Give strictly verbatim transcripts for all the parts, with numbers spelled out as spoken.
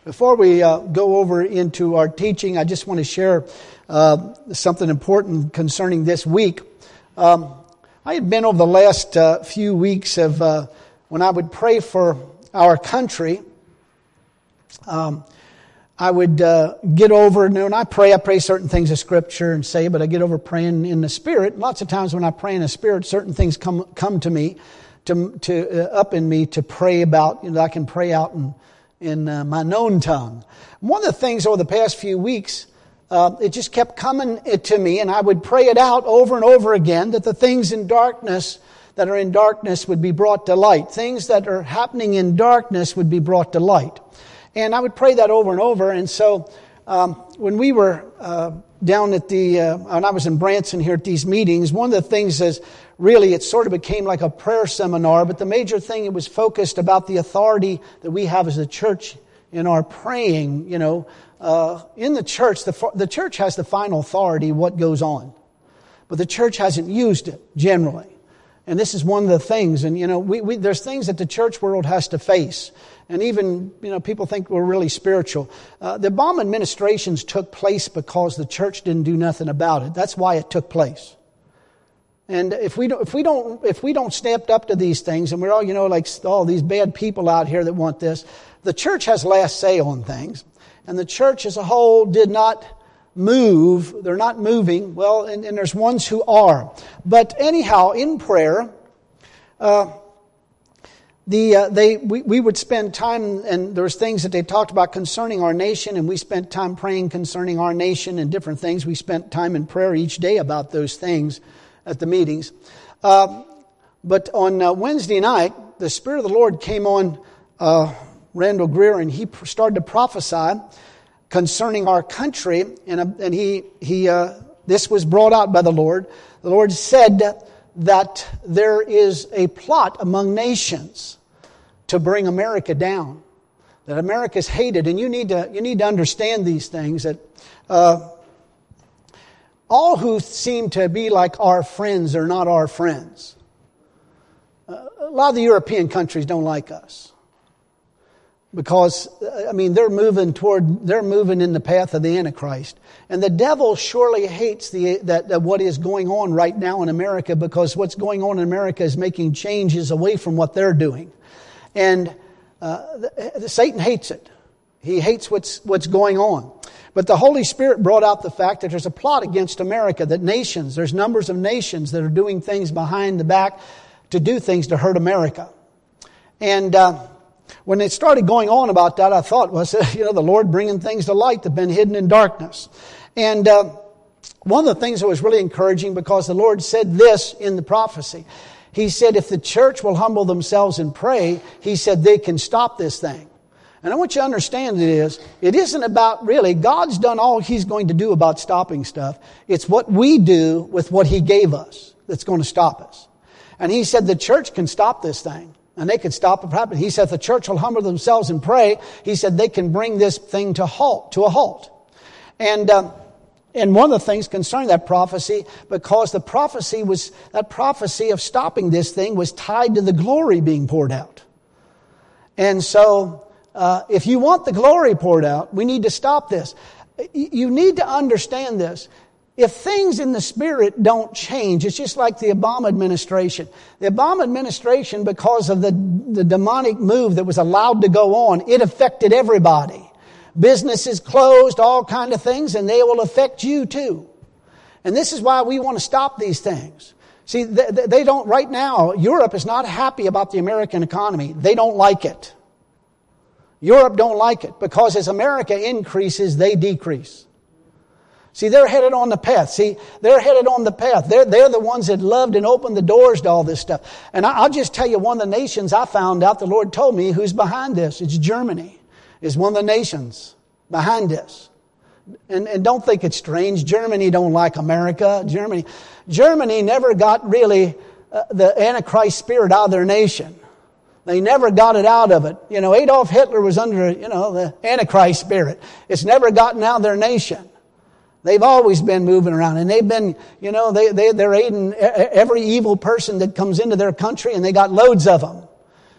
Before we uh, go over into our teaching, I just want to share uh, something important concerning this week. Um, I had been over the last uh, few weeks of uh, when I would pray for our country. Um, I would uh, get over, and when I pray, I pray certain things of Scripture and say, but I get over praying in the Spirit. Lots of times when I pray in the Spirit, certain things come come to me, to to uh, up in me to pray about. You know, I can pray out in in uh, my known tongue. One of the things over the past few weeks, uh, it just kept coming to me, and I would pray it out over and over again, that the things in darkness that are in darkness would be brought to light. Things that are happening in darkness would be brought to light. And I would pray that over and over. And so um, when we were uh, down at the, uh, when I was in Branson here at these meetings, one of the things is really it sort of became like a prayer seminar, but the major thing, it was focused about the authority that we have as a church in our praying. You know, uh, in the church, the, the church has the final authority what goes on, but the church hasn't used it generally. And this is one of the things, and you know, we, we there's things that the church world has to face. And even, you know, people think we're really spiritual. Uh, the Obama administrations took place because the church didn't do nothing about it. That's why it took place. And if we don't, if we don't, if we don't stand up to these things, and we're all, you know, like all oh, these bad people out here that want this, the church has last say on things, and the church as a whole did not move. They're not moving. Well, and, and there's ones who are. But anyhow, in prayer, uh, The uh, they we, we would spend time, and there was things that they talked about concerning our nation, and we spent time praying concerning our nation and different things. We spent time in prayer each day about those things at the meetings. Uh, but on uh, Wednesday night, the Spirit of the Lord came on uh, Randall Greer, and he started to prophesy concerning our country, and uh, and he he uh, this was brought out by the Lord. The Lord said that there is a plot among nations to bring America down. That America is hated, and you need to you need to understand these things. That uh, all who seem to be like our friends are not our friends. Uh, a lot of the European countries don't like us because I mean they're moving toward they're moving in the path of the Antichrist. And the devil surely hates the that, that what is going on right now in America, because what's going on in America is making changes away from what they're doing. And uh, the, the, Satan hates it. He hates what's what's going on. But the Holy Spirit brought out the fact that there's a plot against America, that nations, there's numbers of nations that are doing things behind the back to do things to hurt America. And uh, when it started going on about that, I thought, well, you know, the Lord bringing things to light that have been hidden in darkness. And uh, one of the things that was really encouraging, because the Lord said this in the prophecy. He said, if the church will humble themselves and pray, He said they can stop this thing. And I want you to understand it is, it isn't about really, God's done all He's going to do about stopping stuff. It's what we do with what He gave us that's going to stop us. And He said the church can stop this thing. And they could stop it from happening. He said, if the church will humble themselves and pray, He said they can bring this thing to halt, to a halt. And, um, and one of the things concerning that prophecy, because the prophecy was, that prophecy of stopping this thing was tied to the glory being poured out. And so, uh, if you want the glory poured out, we need to stop this. You need to understand this. If things in the Spirit don't change, it's just like the Obama administration. The Obama administration, because of the, the demonic move that was allowed to go on, it affected everybody. Businesses closed, all kind of things, and they will affect you too. And this is why we want to stop these things. See, they, they don't, right now, Europe is not happy about the American economy. They don't like it. Europe don't like it, because as America increases, they decrease. See, they're headed on the path. See, they're headed on the path. They're, they're the ones that loved and opened the doors to all this stuff. And I, I'll just tell you, one of the nations I found out, the Lord told me who's behind this. It's Germany. It's one of the nations behind this. And, and don't think it's strange. Germany don't like America. Germany, Germany never got really uh, the Antichrist spirit out of their nation. They never got it out of it. You know, Adolf Hitler was under, you know, the Antichrist spirit. It's never gotten out of their nation. They've always been moving around, and they've been, you know, they, they, they're aiding every evil person that comes into their country, and they got loads of them.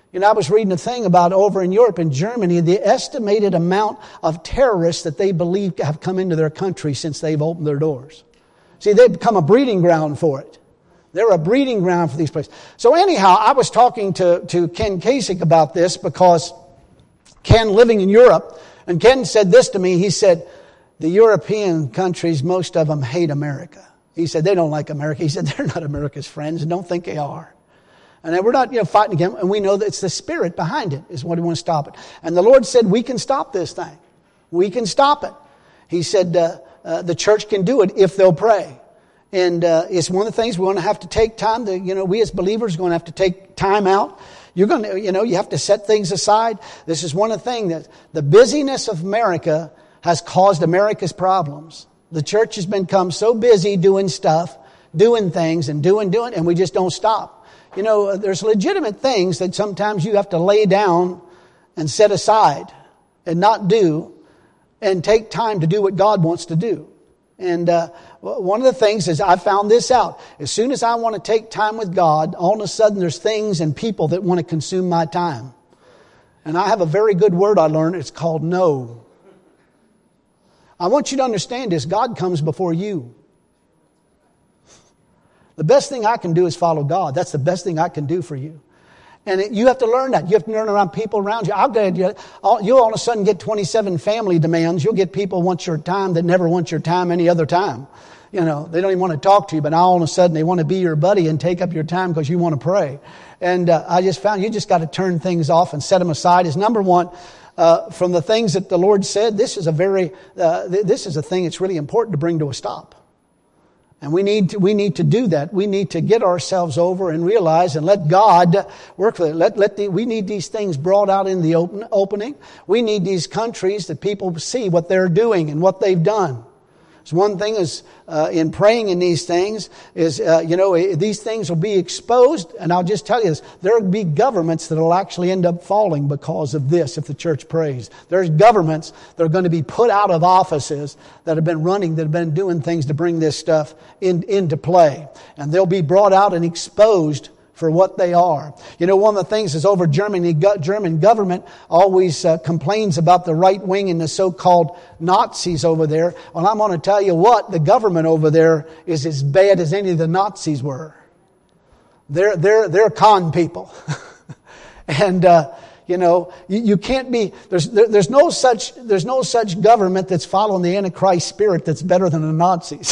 You know, I was reading a thing about over in Europe, in Germany, the estimated amount of terrorists that they believe have come into their country since they've opened their doors. See, they've become a breeding ground for it. They're a breeding ground for these places. So anyhow, I was talking to, to Ken Kasich about this because Ken, living in Europe, and Ken said this to me. He said, the European countries, most of them hate America. He said, they don't like America. He said, they're not America's friends and don't think they are. And we're not, you know, fighting against, and we know that it's the Spirit behind it is what we want to stop it. And the Lord said, we can stop this thing. We can stop it. He said, uh, uh, the church can do it if they'll pray. And uh, it's one of the things we're going to have to take time to, you know, we as believers are going to have to take time out. You're going to, you know, you have to set things aside. This is one of the things that the busyness of America has caused America's problems. The church has become so busy doing stuff, doing things and doing, doing, and we just don't stop. You know, there's legitimate things that sometimes you have to lay down and set aside and not do and take time to do what God wants to do. And uh, one of the things is I found this out. As soon as I want to take time with God, all of a sudden there's things and people that want to consume my time. And I have a very good word I learned. It's called no. I want you to understand this. God comes before you. The best thing I can do is follow God. That's the best thing I can do for you. And it, you have to learn that. You have to learn around people around you. I'll get you. You'll all of a sudden get twenty-seven family demands. You'll get people who want your time that never want your time any other time. You know, they don't even want to talk to you, but now all of a sudden they want to be your buddy and take up your time because you want to pray. And uh, I just found you just got to turn things off and set them aside. Is number one, uh, from the things that the Lord said, this is a very, uh, this is a thing that's really important to bring to a stop. And we need to, we need to do that. We need to get ourselves over and realize and let God work for it. Let, let the, we need these things brought out in the open, opening. We need these countries that people see what they're doing and what they've done. So one thing is, uh, in praying in these things is, uh, you know, these things will be exposed. And I'll just tell you this, there will be governments that will actually end up falling because of this if the church prays. There's governments that are going to be put out of offices that have been running, that have been doing things to bring this stuff in, into play. And they'll be brought out and exposed for what they are. You know, one of the things is over Germany, German government always uh, complains about the right wing and the so-called Nazis over there. Well, I'm going to tell you what, the government over there is as bad as any of the Nazis were. They're, they're, they're con people. and, uh, you know, you, you can't be, there's, there, there's no such, there's no such government that's following the Antichrist spirit that's better than the Nazis.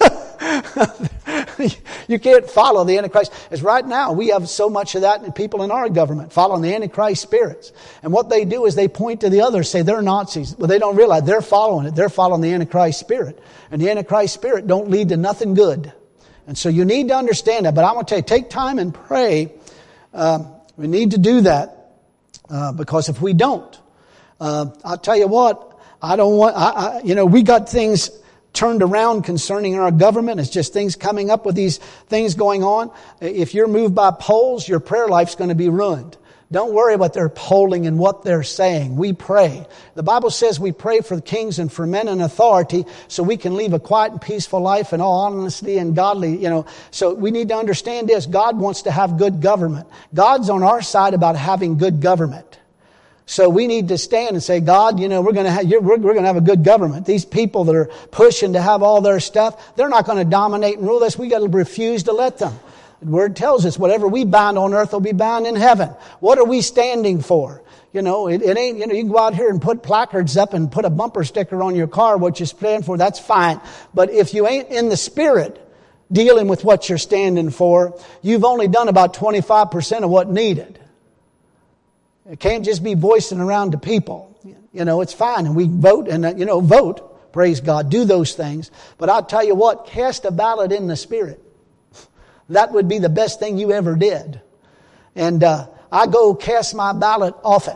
You can't follow the Antichrist. As right now, we have so much of that in people in our government following the Antichrist spirits. And what they do is they point to the others, say they're Nazis. Well, they don't realize they're following it. They're following the Antichrist spirit. And the Antichrist spirit don't lead to nothing good. And so you need to understand that. But I want to tell you, take time and pray. Uh, we need to do that. Uh, because if we don't, uh, I'll tell you what, I don't want, I, I, you know, we got things turned around concerning our government. It's just things coming up with these things going on. If you're moved by polls, your prayer life's going to be ruined. Don't worry about their polling and what they're saying. We pray. The Bible says we pray for the kings and for men in authority so we can live a quiet and peaceful life in all honesty and godly, you know. So we need to understand this. God wants to have good government. God's on our side about having good government. So we need to stand and say, God, you know, we're going to have, we're, we're going to have a good government. These people that are pushing to have all their stuff, they're not going to dominate and rule us. We got to refuse to let them. The Word tells us whatever we bind on earth will be bound in heaven. What are we standing for? You know, it, it ain't, you know, you can go out here and put placards up and put a bumper sticker on your car, what you stand for, that's fine. But if you ain't in the Spirit dealing with what you're standing for, you've only done about twenty-five percent of what needed. It can't just be voicing around to people. You know, it's fine. And we vote and, you know, vote. Praise God. Do those things. But I'll tell you what, cast a ballot in the Spirit. That would be the best thing you ever did. And uh, I go cast my ballot often.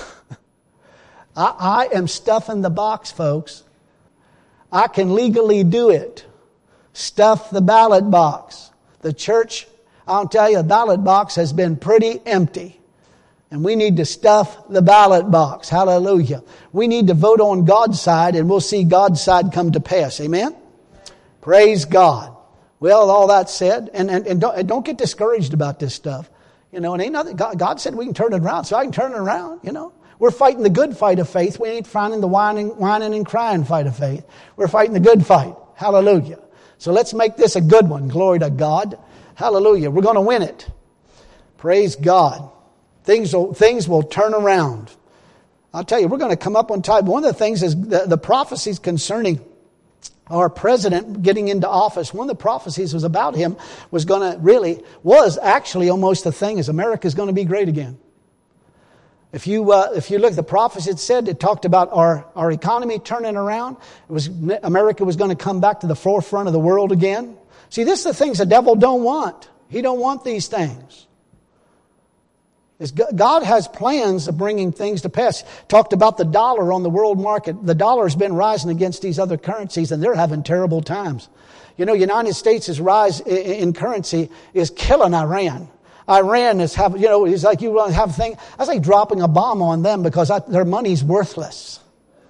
I, I am stuffing the box, folks. I can legally do it. Stuff the ballot box. The church, I'll tell you, the ballot box has been pretty empty. And we need to stuff the ballot box. Hallelujah. We need to vote on God's side and we'll see God's side come to pass. Amen? Praise God. Well, all that said, and, and, and, don't, and don't get discouraged about this stuff. You know, and ain't nothing. God, God said we can turn it around, so I can turn it around, you know. We're fighting the good fight of faith. We ain't fighting the whining, whining and crying fight of faith. We're fighting the good fight. Hallelujah. So let's make this a good one. Glory to God. Hallelujah. We're going to win it. Praise God. Things will, things will turn around. I'll tell you, we're going to come up on time. One of the things is the, the prophecies concerning our president getting into office. One of the prophecies was about him was going to really, was actually almost the thing is America's going to be great again. If you uh, if you look at the prophecy, it said, it talked about our, our economy turning around. It was America was going to come back to the forefront of the world again. See, this is the things the devil don't want. He don't want these things. It's, God has plans of bringing things to pass. Talked about the dollar on the world market. The dollar's been rising against these other currencies, and they're having terrible times. You know, United States' rise in currency is killing Iran. Iran is having, you know, it's like you have a thing. That's like dropping a bomb on them because I, their money's worthless.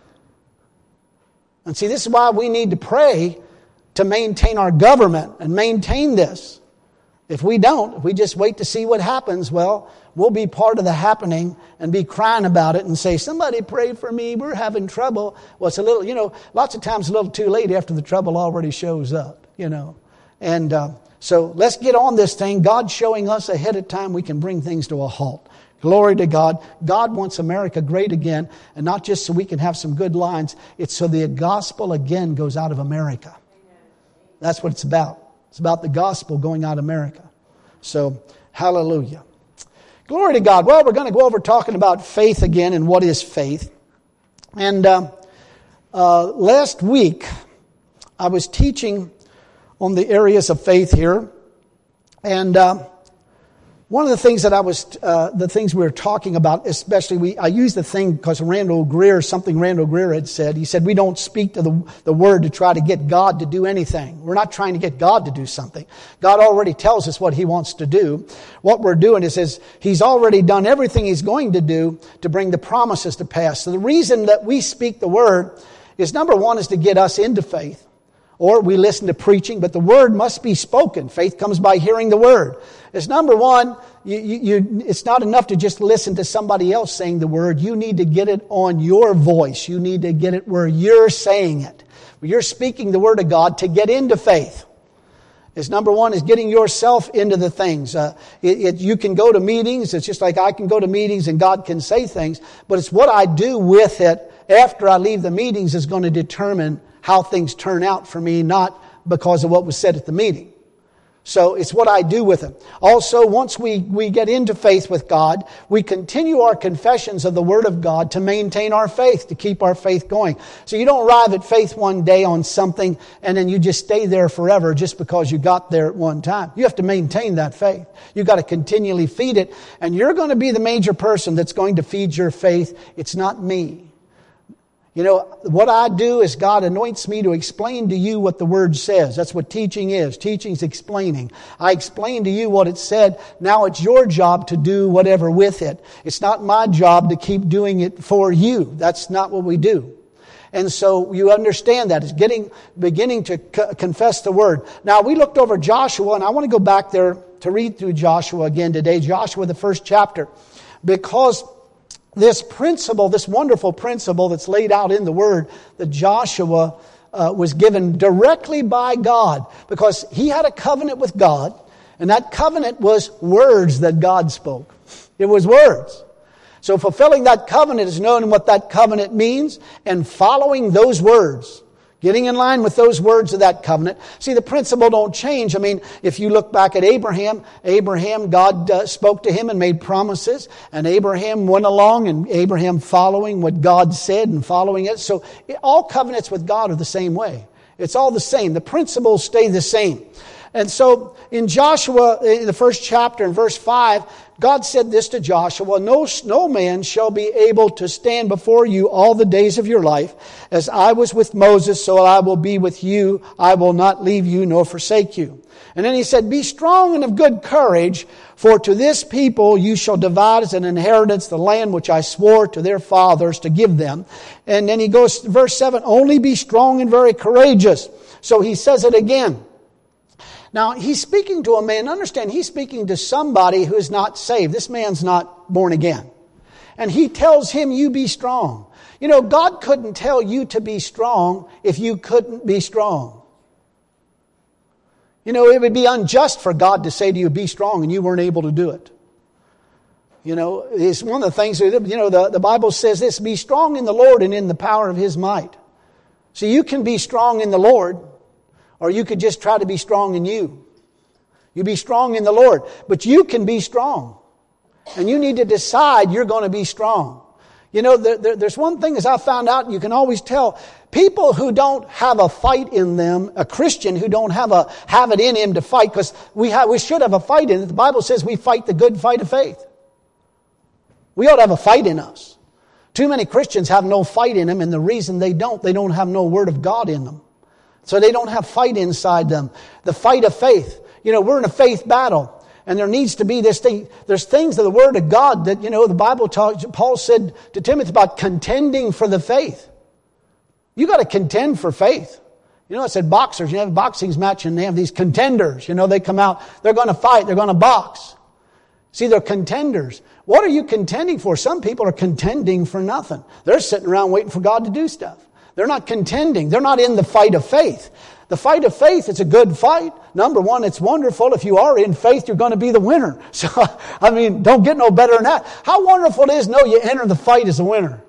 And see, this is why we need to pray to maintain our government and maintain this. If we don't, if we just wait to see what happens, well, we'll be part of the happening and be crying about it and say, somebody pray for me, we're having trouble. Well, it's a little, you know, lots of times a little too late after the trouble already shows up, you know. And, uh, So let's get on this thing. God's showing us ahead of time we can bring things to a halt. Glory to God. God wants America great again, and not just so we can have some good lines. It's so the gospel again goes out of America. That's what it's about. It's about the gospel going out of America. So, hallelujah. Glory to God. Well, we're going to go over talking about faith again and what is faith. And uh, uh, last week I was teaching on the areas of faith here. And uh, one of the things that I was, uh, the things we were talking about, especially, we I used the thing because Randall Greer, something Randall Greer had said. He said, we don't speak to the, the Word to try to get God to do anything. We're not trying to get God to do something. God already tells us what He wants to do. What we're doing is, is He's already done everything He's going to do to bring the promises to pass. So the reason that we speak the Word is, number one, is to get us into faith. Or we listen to preaching, but the Word must be spoken. Faith comes by hearing the Word. It's number one, you, you, you, it's not enough to just listen to somebody else saying the Word. You need to get it on your voice. You need to get it where you're saying it. You're speaking the Word of God to get into faith. It's number one is getting yourself into the things. Uh, it, it, you can go to meetings. It's just like I can go to meetings and God can say things. But it's what I do with it after I leave the meetings is going to determine how things turn out for me, not because of what was said at the meeting. So it's what I do with it. Also, once we, we get into faith with God, we continue our confessions of the Word of God to maintain our faith, to keep our faith going. So you don't arrive at faith one day on something and then you just stay there forever just because you got there at one time. You have to maintain that faith. You've got to continually feed it. And you're going to be the major person that's going to feed your faith. It's not me. You know, what I do is God anoints me to explain to you what the Word says. That's what teaching is. Teaching's explaining. I explain to you what it said. Now it's your job to do whatever with it. It's not my job to keep doing it for you. That's not what we do. And so you understand that. It's getting, beginning to co- confess the Word. Now we looked over Joshua, and I want to go back there to read through Joshua again today. Joshua, the first chapter. Because this principle, this wonderful principle that's laid out in the Word that Joshua uh, was given directly by God, because he had a covenant with God, and that covenant was words that God spoke. It was words. So fulfilling that covenant is knowing what that covenant means and following those words. Getting in line with those words of that covenant. See, the principle don't change. I mean, if you look back at Abraham, Abraham, God uh, spoke to him and made promises. And Abraham went along and Abraham following what God said and following it. So it, all covenants with God are the same way. It's all the same. The principles stay the same. And so in Joshua, in the first chapter, in verse five, God said this to Joshua, no, no man shall be able to stand before you all the days of your life. As I was with Moses, so I will be with you. I will not leave you nor forsake you. And then he said, be strong and of good courage, for to this people you shall divide as an inheritance the land which I swore to their fathers to give them. And then he goes, verse seven, only be strong and very courageous. So he says it again. Now, he's speaking to a man. Understand, he's speaking to somebody who is not saved. This man's not born again. And he tells him, you be strong. You know, God couldn't tell you to be strong if you couldn't be strong. You know, it would be unjust for God to say to you, be strong, and you weren't able to do it. You know, it's one of the things, you know, the, the Bible says this, be strong in the Lord and in the power of His might. So you can be strong in the Lord, or you could just try to be strong in you. You be strong in the Lord, but you can be strong. And you need to decide you're going to be strong. You know, there, there, there's one thing as I found out, you can always tell, people who don't have a fight in them, a Christian who don't have a have it in him to fight, because we have, we should have a fight in it. The Bible says we fight the good fight of faith. We ought to have a fight in us. Too many Christians have no fight in them, and the reason they don't, they don't have no Word of God in them. So they don't have fight inside them. The fight of faith. You know, we're in a faith battle. And there needs to be this thing. There's things of the Word of God that, you know, the Bible talks, Paul said to Timothy about contending for the faith. You got to contend for faith. You know, I said boxers, you have a boxing match and they have these contenders. You know, they come out, they're going to fight, they're going to box. See, they're contenders. What are you contending for? Some people are contending for nothing. They're sitting around waiting for God to do stuff. They're not contending. They're not in the fight of faith. The fight of faith, it's a good fight. Number one, it's wonderful. If you are in faith, you're going to be the winner. So, I mean, don't get no better than that. How wonderful it is, no, you enter the fight as a winner.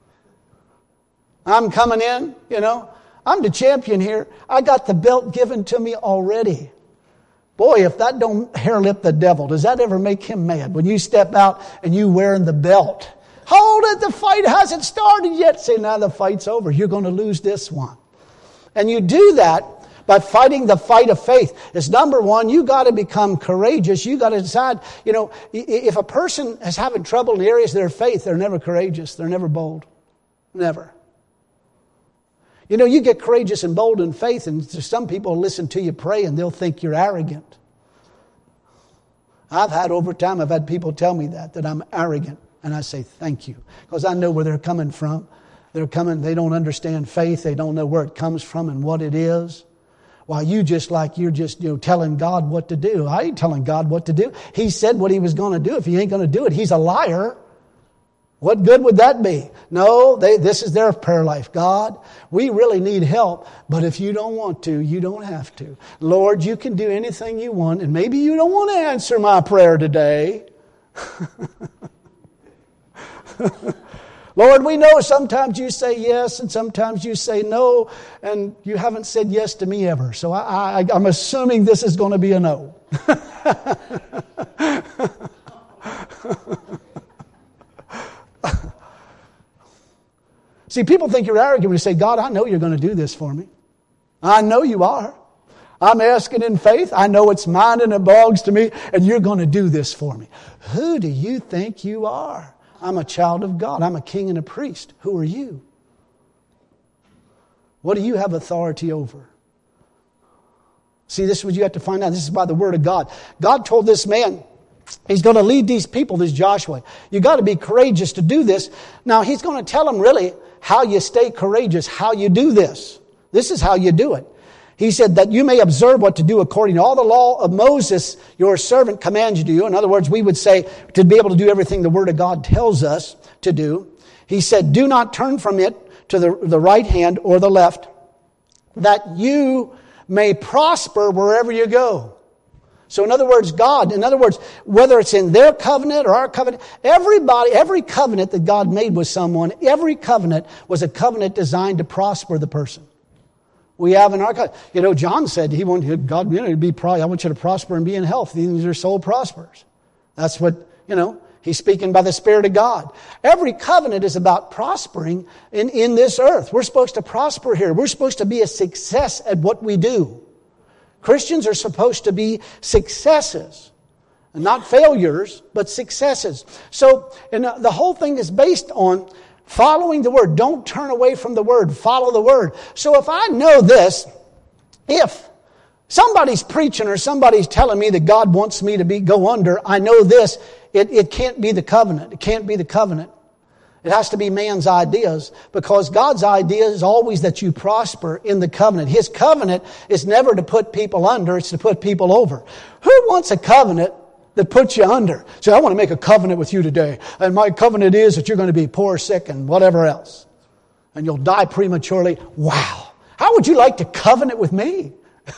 I'm coming in, you know. I'm the champion here. I got the belt given to me already. Boy, if that don't hair lip the devil, does that ever make him mad? When you step out and you wearing the belt. Hold it, the fight hasn't started yet. Say, now the fight's over. You're going to lose this one. And you do that by fighting the fight of faith. It's number one, you got to become courageous. You got to decide, you know, if a person is having trouble in the areas of their faith, they're never courageous. They're never bold. Never. You know, you get courageous and bold in faith, and some people listen to you pray and they'll think you're arrogant. I've had over time, I've had people tell me that, that I'm arrogant. And I say, thank you. Because I know where they're coming from. They're coming, they don't understand faith. They don't know where it comes from and what it is. While you just like you're just, you know, telling God what to do. I ain't telling God what to do. He said what He was going to do. If He ain't going to do it, He's a liar. What good would that be? No, they, this is their prayer life. God, we really need help, but if you don't want to, you don't have to. Lord, you can do anything you want, and maybe you don't want to answer my prayer today. Lord, we know sometimes you say yes and sometimes you say no, and you haven't said yes to me ever. So I, I, I'm assuming this is going to be a no. See, people think you're arrogant when you say, God, I know you're going to do this for me. I know you are. I'm asking in faith. I know it's mine and it belongs to me, and you're going to do this for me. Who do you think you are? I'm a child of God. I'm a king and a priest. Who are you? What do you have authority over? See, this is what you have to find out. This is by the Word of God. God told this man, He's going to lead these people, this Joshua. You got to be courageous to do this. Now, He's going to tell them really how you stay courageous, how you do this. This is how you do it. He said that you may observe what to do according to all the law of Moses, your servant commands you to do. In other words, we would say to be able to do everything the Word of God tells us to do. He said, do not turn from it to the, the right hand or the left, that you may prosper wherever you go. So in other words, God, in other words, whether it's in their covenant or our covenant, everybody, every covenant that God made with someone, every covenant was a covenant designed to prosper the person. We have in our, you know, John said he wanted God, you know, to be, I want you to prosper and be in health, even as your soul prospers. That's what, you know, he's speaking by the Spirit of God. Every covenant is about prospering in, in this earth. We're supposed to prosper here. We're supposed to be a success at what we do. Christians are supposed to be successes. Not failures, but successes. So, and the whole thing is based on following the Word. Don't turn away from the Word. Follow the Word. So if I know this, if somebody's preaching or somebody's telling me that God wants me to be go under, I know this, it, it can't be the covenant. It can't be the covenant. It has to be man's ideas, because God's idea is always that you prosper in the covenant. His covenant is never to put people under, it's to put people over. Who wants a covenant that puts you under? So I want to make a covenant with you today, and my covenant is that you're going to be poor, sick, and whatever else, and you'll die prematurely. Wow. How would you like to covenant with me?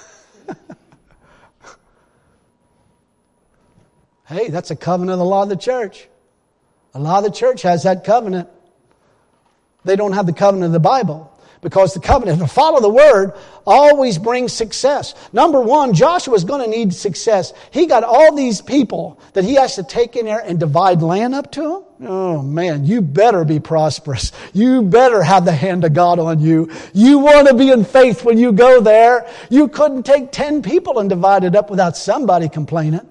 Hey, that's a covenant of the law of the church. The law of the church has that covenant. They don't have the covenant of the Bible, because the covenant, to follow the Word, always brings success. Number one, Joshua's going to need success. He got all these people that he has to take in there and divide land up to them. Oh man, you better be prosperous. You better have the hand of God on you. You want to be in faith when you go there. You couldn't take ten people and divide it up without somebody complaining.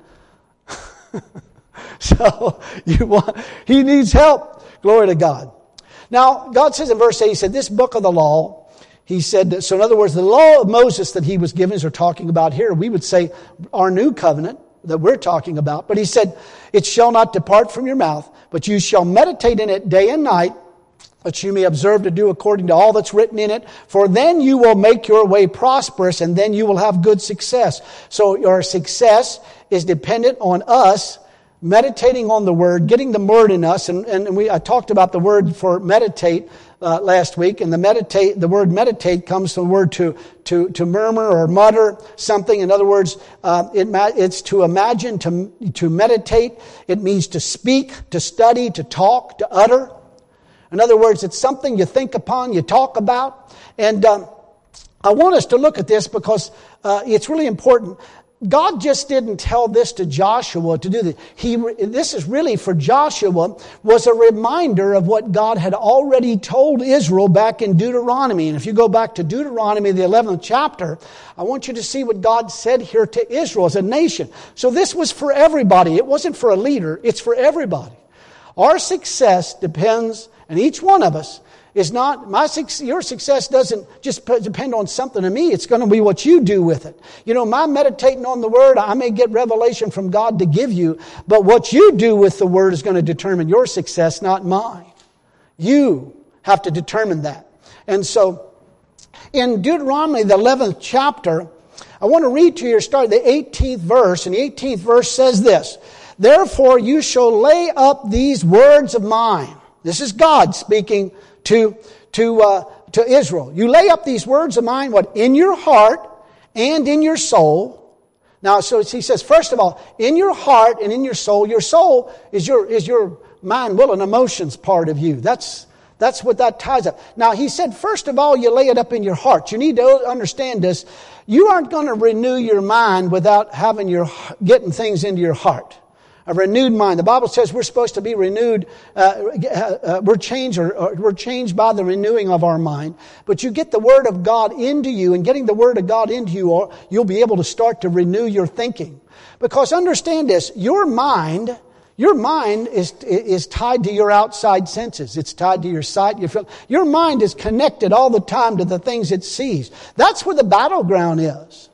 So you want, he needs help. Glory to God. Now, God says in verse eight, He said, this book of the law, He said, so in other words, the law of Moses that He was given, as we're talking about here, we would say our new covenant that we're talking about. But He said, it shall not depart from your mouth, but you shall meditate in it day and night, that you may observe to do according to all that's written in it. For then you will make your way prosperous, and then you will have good success. So your success is dependent on us meditating on the Word, getting the Word in us. And, and we I talked about the word for meditate uh, last week. And the meditate, the word meditate comes from the word to to to murmur or mutter something. In other words, uh, it, it's to imagine, to to meditate. It means to speak, to study, to talk, to utter. In other words, it's something you think upon, you talk about. And um, I want us to look at this because uh, it's really important. God just didn't tell this to Joshua to do this. He, this is really for Joshua, was a reminder of what God had already told Israel back in Deuteronomy. And if you go back to Deuteronomy, the eleventh chapter, I want you to see what God said here to Israel as a nation. So this was for everybody. It wasn't for a leader. It's for everybody. Our success depends, and each one of us, is not, my your success doesn't just depend on something in me. It's going to be what you do with it. You know, my meditating on the Word, I may get revelation from God to give you, but what you do with the Word is going to determine your success, not mine. You have to determine that. And so, in Deuteronomy, the eleventh chapter, I want to read to you, start the eighteenth verse, and the eighteenth verse says this, therefore you shall lay up these words of mine. This is God speaking to to uh, to Israel. You lay up these words of mine, what? In your heart and in your soul. Now, so he says, first of all, in your heart and in your soul. Your soul is your is your mind, will, and emotions part of you. That's that's what that ties up. Now, he said, first of all, you lay it up in your heart. You need to understand this. You aren't going to renew your mind without having your getting things into your heart. A renewed mind. The Bible says we're supposed to be renewed. Uh, uh, we're changed, or, or we're changed by the renewing of our mind. But you get the Word of God into you, and getting the Word of God into you, or you'll be able to start to renew your thinking. Because understand this: your mind, your mind is is tied to your outside senses. It's tied to your sight. Your feel. Your mind is connected all the time to the things it sees. That's where the battleground is.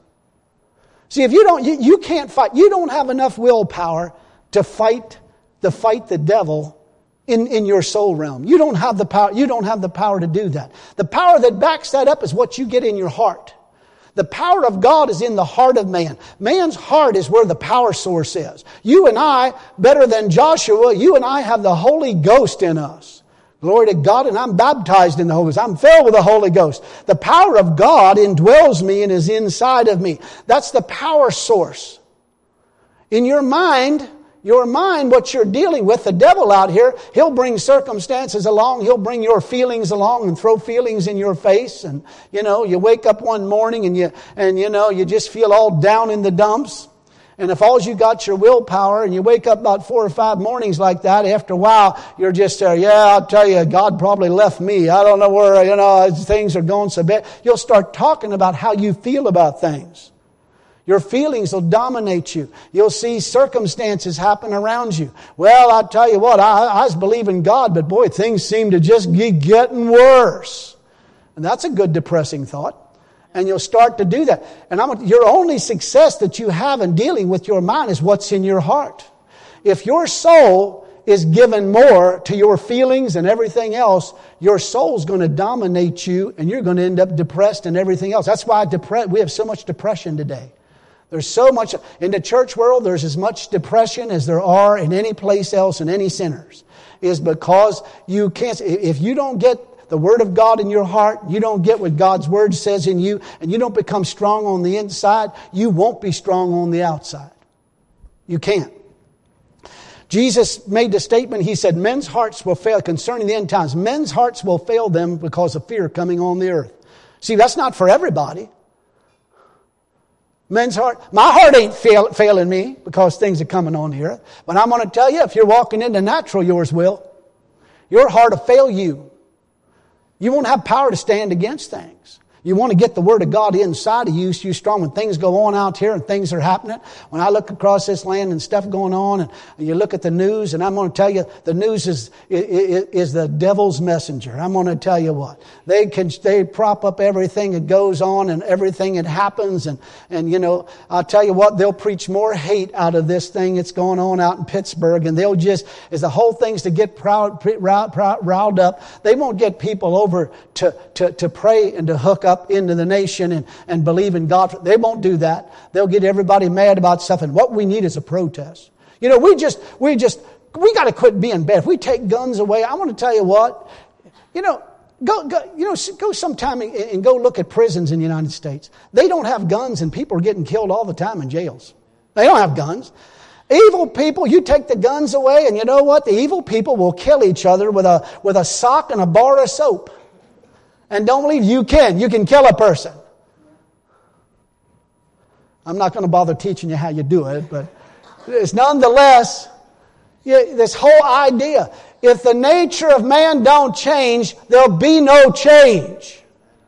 See, if you don't, you, you can't fight. You don't have enough willpower to fight, to fight the devil in, in your soul realm. You don't have the power, you don't have the power to do that. The power that backs that up is what you get in your heart. The power of God is in the heart of man. Man's heart is where the power source is. You and I, better than Joshua, you and I have the Holy Ghost in us. Glory to God, and I'm baptized in the Holy Ghost. I'm filled with the Holy Ghost. The power of God indwells me and is inside of me. That's the power source. In your mind, Your mind, what you're dealing with, the devil out here, he'll bring circumstances along. He'll bring your feelings along and throw feelings in your face. And, you know, you wake up one morning and you, and you know, you just feel all down in the dumps. And if all you got your willpower and you wake up about four or five mornings like that, after a while, you're just there, yeah, I'll tell you, God probably left me. I don't know where, you know, things are going so bad. You'll start talking about how you feel about things. Your feelings will dominate you. You'll see circumstances happen around you. Well, I'll tell you what, I, I was believing God, but boy, things seem to just be getting worse. And that's a good depressing thought. And you'll start to do that. And I'm, your only success that you have in dealing with your mind is what's in your heart. If your soul is given more to your feelings and everything else, your soul's going to dominate you and you're going to end up depressed and everything else. That's why depre- we have so much depression today. There's so much, in the church world, there's as much depression as there are in any place else in any sinners. Is because you can't, if you don't get the Word of God in your heart, you don't get what God's Word says in you, and you don't become strong on the inside, you won't be strong on the outside. You can't. Jesus made the statement, He said, men's hearts will fail, concerning the end times, men's hearts will fail them because of fear coming on the earth. See, that's not for everybody. Men's heart, my heart ain't fail, failing me because things are coming on here. But I'm going to tell you, if you're walking into natural, yours will. Your heart will fail you. You won't have power to stand against things. You want to get the Word of God inside of you so you're strong. When things go on out here and things are happening, when I look across this land and stuff going on, and you look at the news, and I'm going to tell you, the news is is, is the devil's messenger. I'm going to tell you what. They can they prop up everything that goes on and everything that happens. And, and you know, I'll tell you what, they'll preach more hate out of this thing that's going on out in Pittsburgh. And they'll just, as the whole thing's to get proud, proud, proud, riled up, they won't get people over to, to, to pray and to hook up into the nation and, and believe in God. They won't do that. They'll get everybody mad about stuff. And what we need is a protest. You know, we just, we just, we got to quit being bad. If we take guns away, I want to tell you what, you know, go, go you know, go sometime and, and go look at prisons in the United States. They don't have guns and people are getting killed all the time in jails. They don't have guns. Evil people, you take the guns away and you know what? The evil people will kill each other with a, with a sock and a bar of soap. And don't believe you can. You can kill a person. I'm not going to bother teaching you how you do it, but it's nonetheless, this whole idea. If the nature of man don't change, there'll be no change.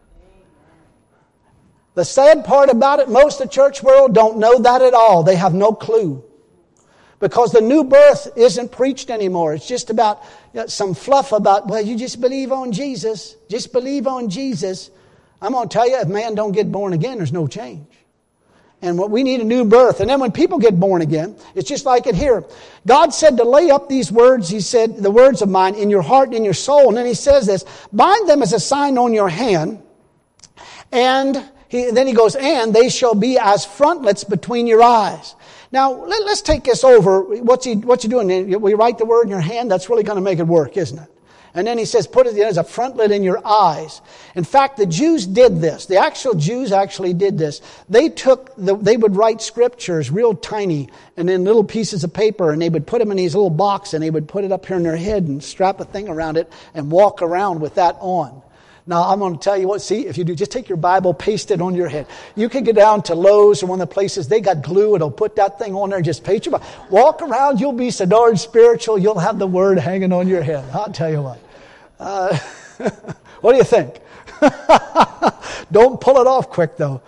The sad part about it, most of the church world don't know that at all. They have no clue. Because the new birth isn't preached anymore. It's just about you know, some fluff about, well, you just believe on Jesus. Just believe on Jesus. I'm going to tell you, if man don't get born again, there's no change. And what we need a new birth. And then when people get born again, it's just like it here. God said to lay up these words, He said, the words of mine in your heart and in your soul. And then He says this, bind them as a sign on your hand. And he, then He goes, and they shall be as frontlets between your eyes. Now, let, let's take this over. What's he, what's he doing? We write the word in your hand. That's really going to make it work, isn't it? And then he says, put it as a frontlet in your eyes. In fact, the Jews did this. The actual Jews actually did this. They took, the, they would write scriptures real tiny and in little pieces of paper, and they would put them in these little boxes, and they would put it up here in their head and strap a thing around it and walk around with that on. Now, I'm going to tell you what, see, if you do, just take your Bible, paste it on your head. You can get down to Lowe's or one of the places, they got glue, it'll put that thing on there and just paste your Bible. Walk around, you'll be so darn spiritual, you'll have the Word hanging on your head. I'll tell you what. Uh, what do you think? Don't pull it off quick, though.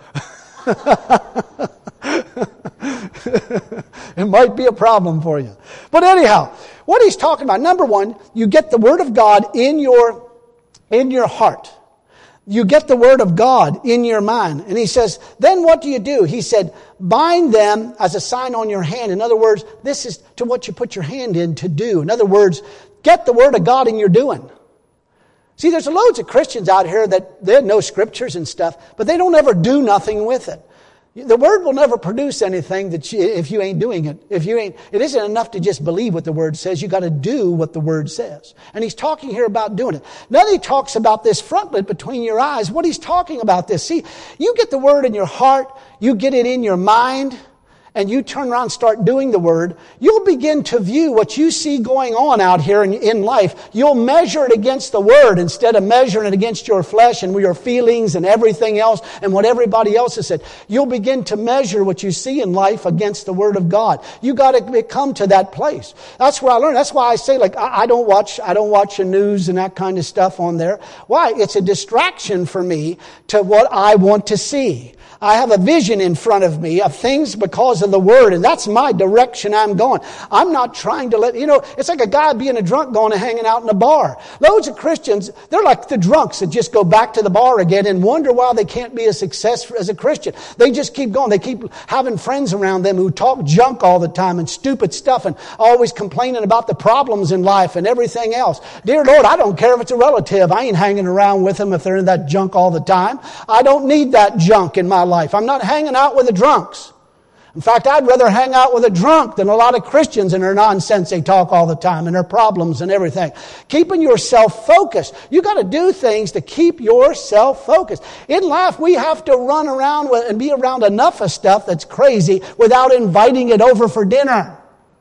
It might be a problem for you. But anyhow, what he's talking about, number one, you get the Word of God in your In your heart. You get the Word of God in your mind. And he says, then what do you do? He said, bind them as a sign on your hand. In other words, this is to what you put your hand in to do. In other words, get the Word of God in your doing. See, there's loads of Christians out here that they know scriptures and stuff, but they don't ever do nothing with it. The Word will never produce anything that you, if you ain't doing it. If you ain't, it isn't enough to just believe what the Word says. You got to do what the Word says. And he's talking here about doing it. Then he talks about this frontlet between your eyes. What he's talking about this. See, you get the Word in your heart, you get it in your mind, and you turn around and start doing the Word, you'll begin to view what you see going on out here in, in life. You'll measure it against the Word instead of measuring it against your flesh and your feelings and everything else and what everybody else has said. You'll begin to measure what you see in life against the Word of God. You got to come to that place. That's where I learned. That's why I say, like, I, I don't watch, I don't watch the news and that kind of stuff on there. Why? It's a distraction for me to what I want to see. I have a vision in front of me of things because because of the Word, and that's my direction I'm going. I'm not trying to let, you know, it's like a guy being a drunk going and hanging out in a bar. Loads of Christians, they're like the drunks that just go back to the bar again and wonder why they can't be a success as a Christian. They just keep going. They keep having friends around them who talk junk all the time and stupid stuff and always complaining about the problems in life and everything else. Dear Lord, I don't care if it's a relative. I ain't hanging around with them if they're in that junk all the time. I don't need that junk in my life. I'm not hanging out with the drunks. In fact, I'd rather hang out with a drunk than a lot of Christians and their nonsense they talk all the time and their problems and everything. Keeping yourself focused. You got to do things to keep yourself focused. In life, we have to run around with, and be around enough of stuff that's crazy without inviting it over for dinner.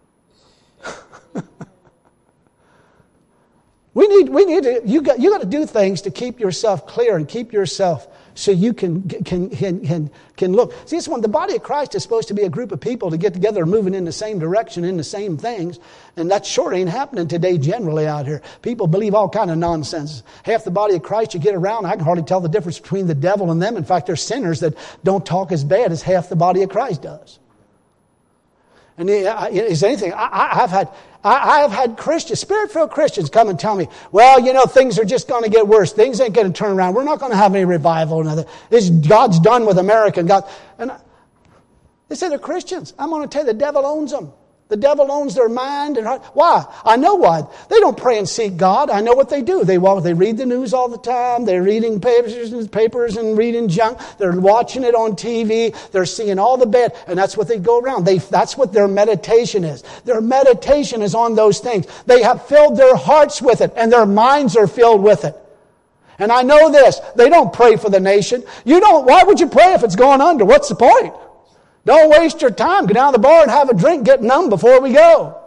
we need, we need to, you got, you got to do things to keep yourself clear and keep yourself so you can, can, can, can, can look. See, this one, the body of Christ is supposed to be a group of people to get together moving in the same direction, in the same things. And that sure ain't happening today generally out here. People believe all kind of nonsense. Half the body of Christ you get around, I can hardly tell the difference between the devil and them. In fact, they're sinners that don't talk as bad as half the body of Christ does. And is anything, I, I've had, I, I've had Christians, Spirit-filled Christians come and tell me, well, you know, things are just going to get worse. Things ain't going to turn around. We're not going to have any revival. And this God's done with America. And God, and I, they say they're Christians. I'm going to tell you, the devil owns them. The devil owns their mind and heart. Why? I know why. They don't pray and seek God. I know what they do. They walk, they read the news all the time. They're reading papers and papers and reading junk. They're watching it on T V. They're seeing all the bad. And that's what they go around. They, that's what their meditation is. Their meditation is on those things. They have filled their hearts with it and their minds are filled with it. And I know this. They don't pray for the nation. You don't, why would you pray if it's going under? What's the point? Don't waste your time. Go down to the bar and have a drink, get numb before we go.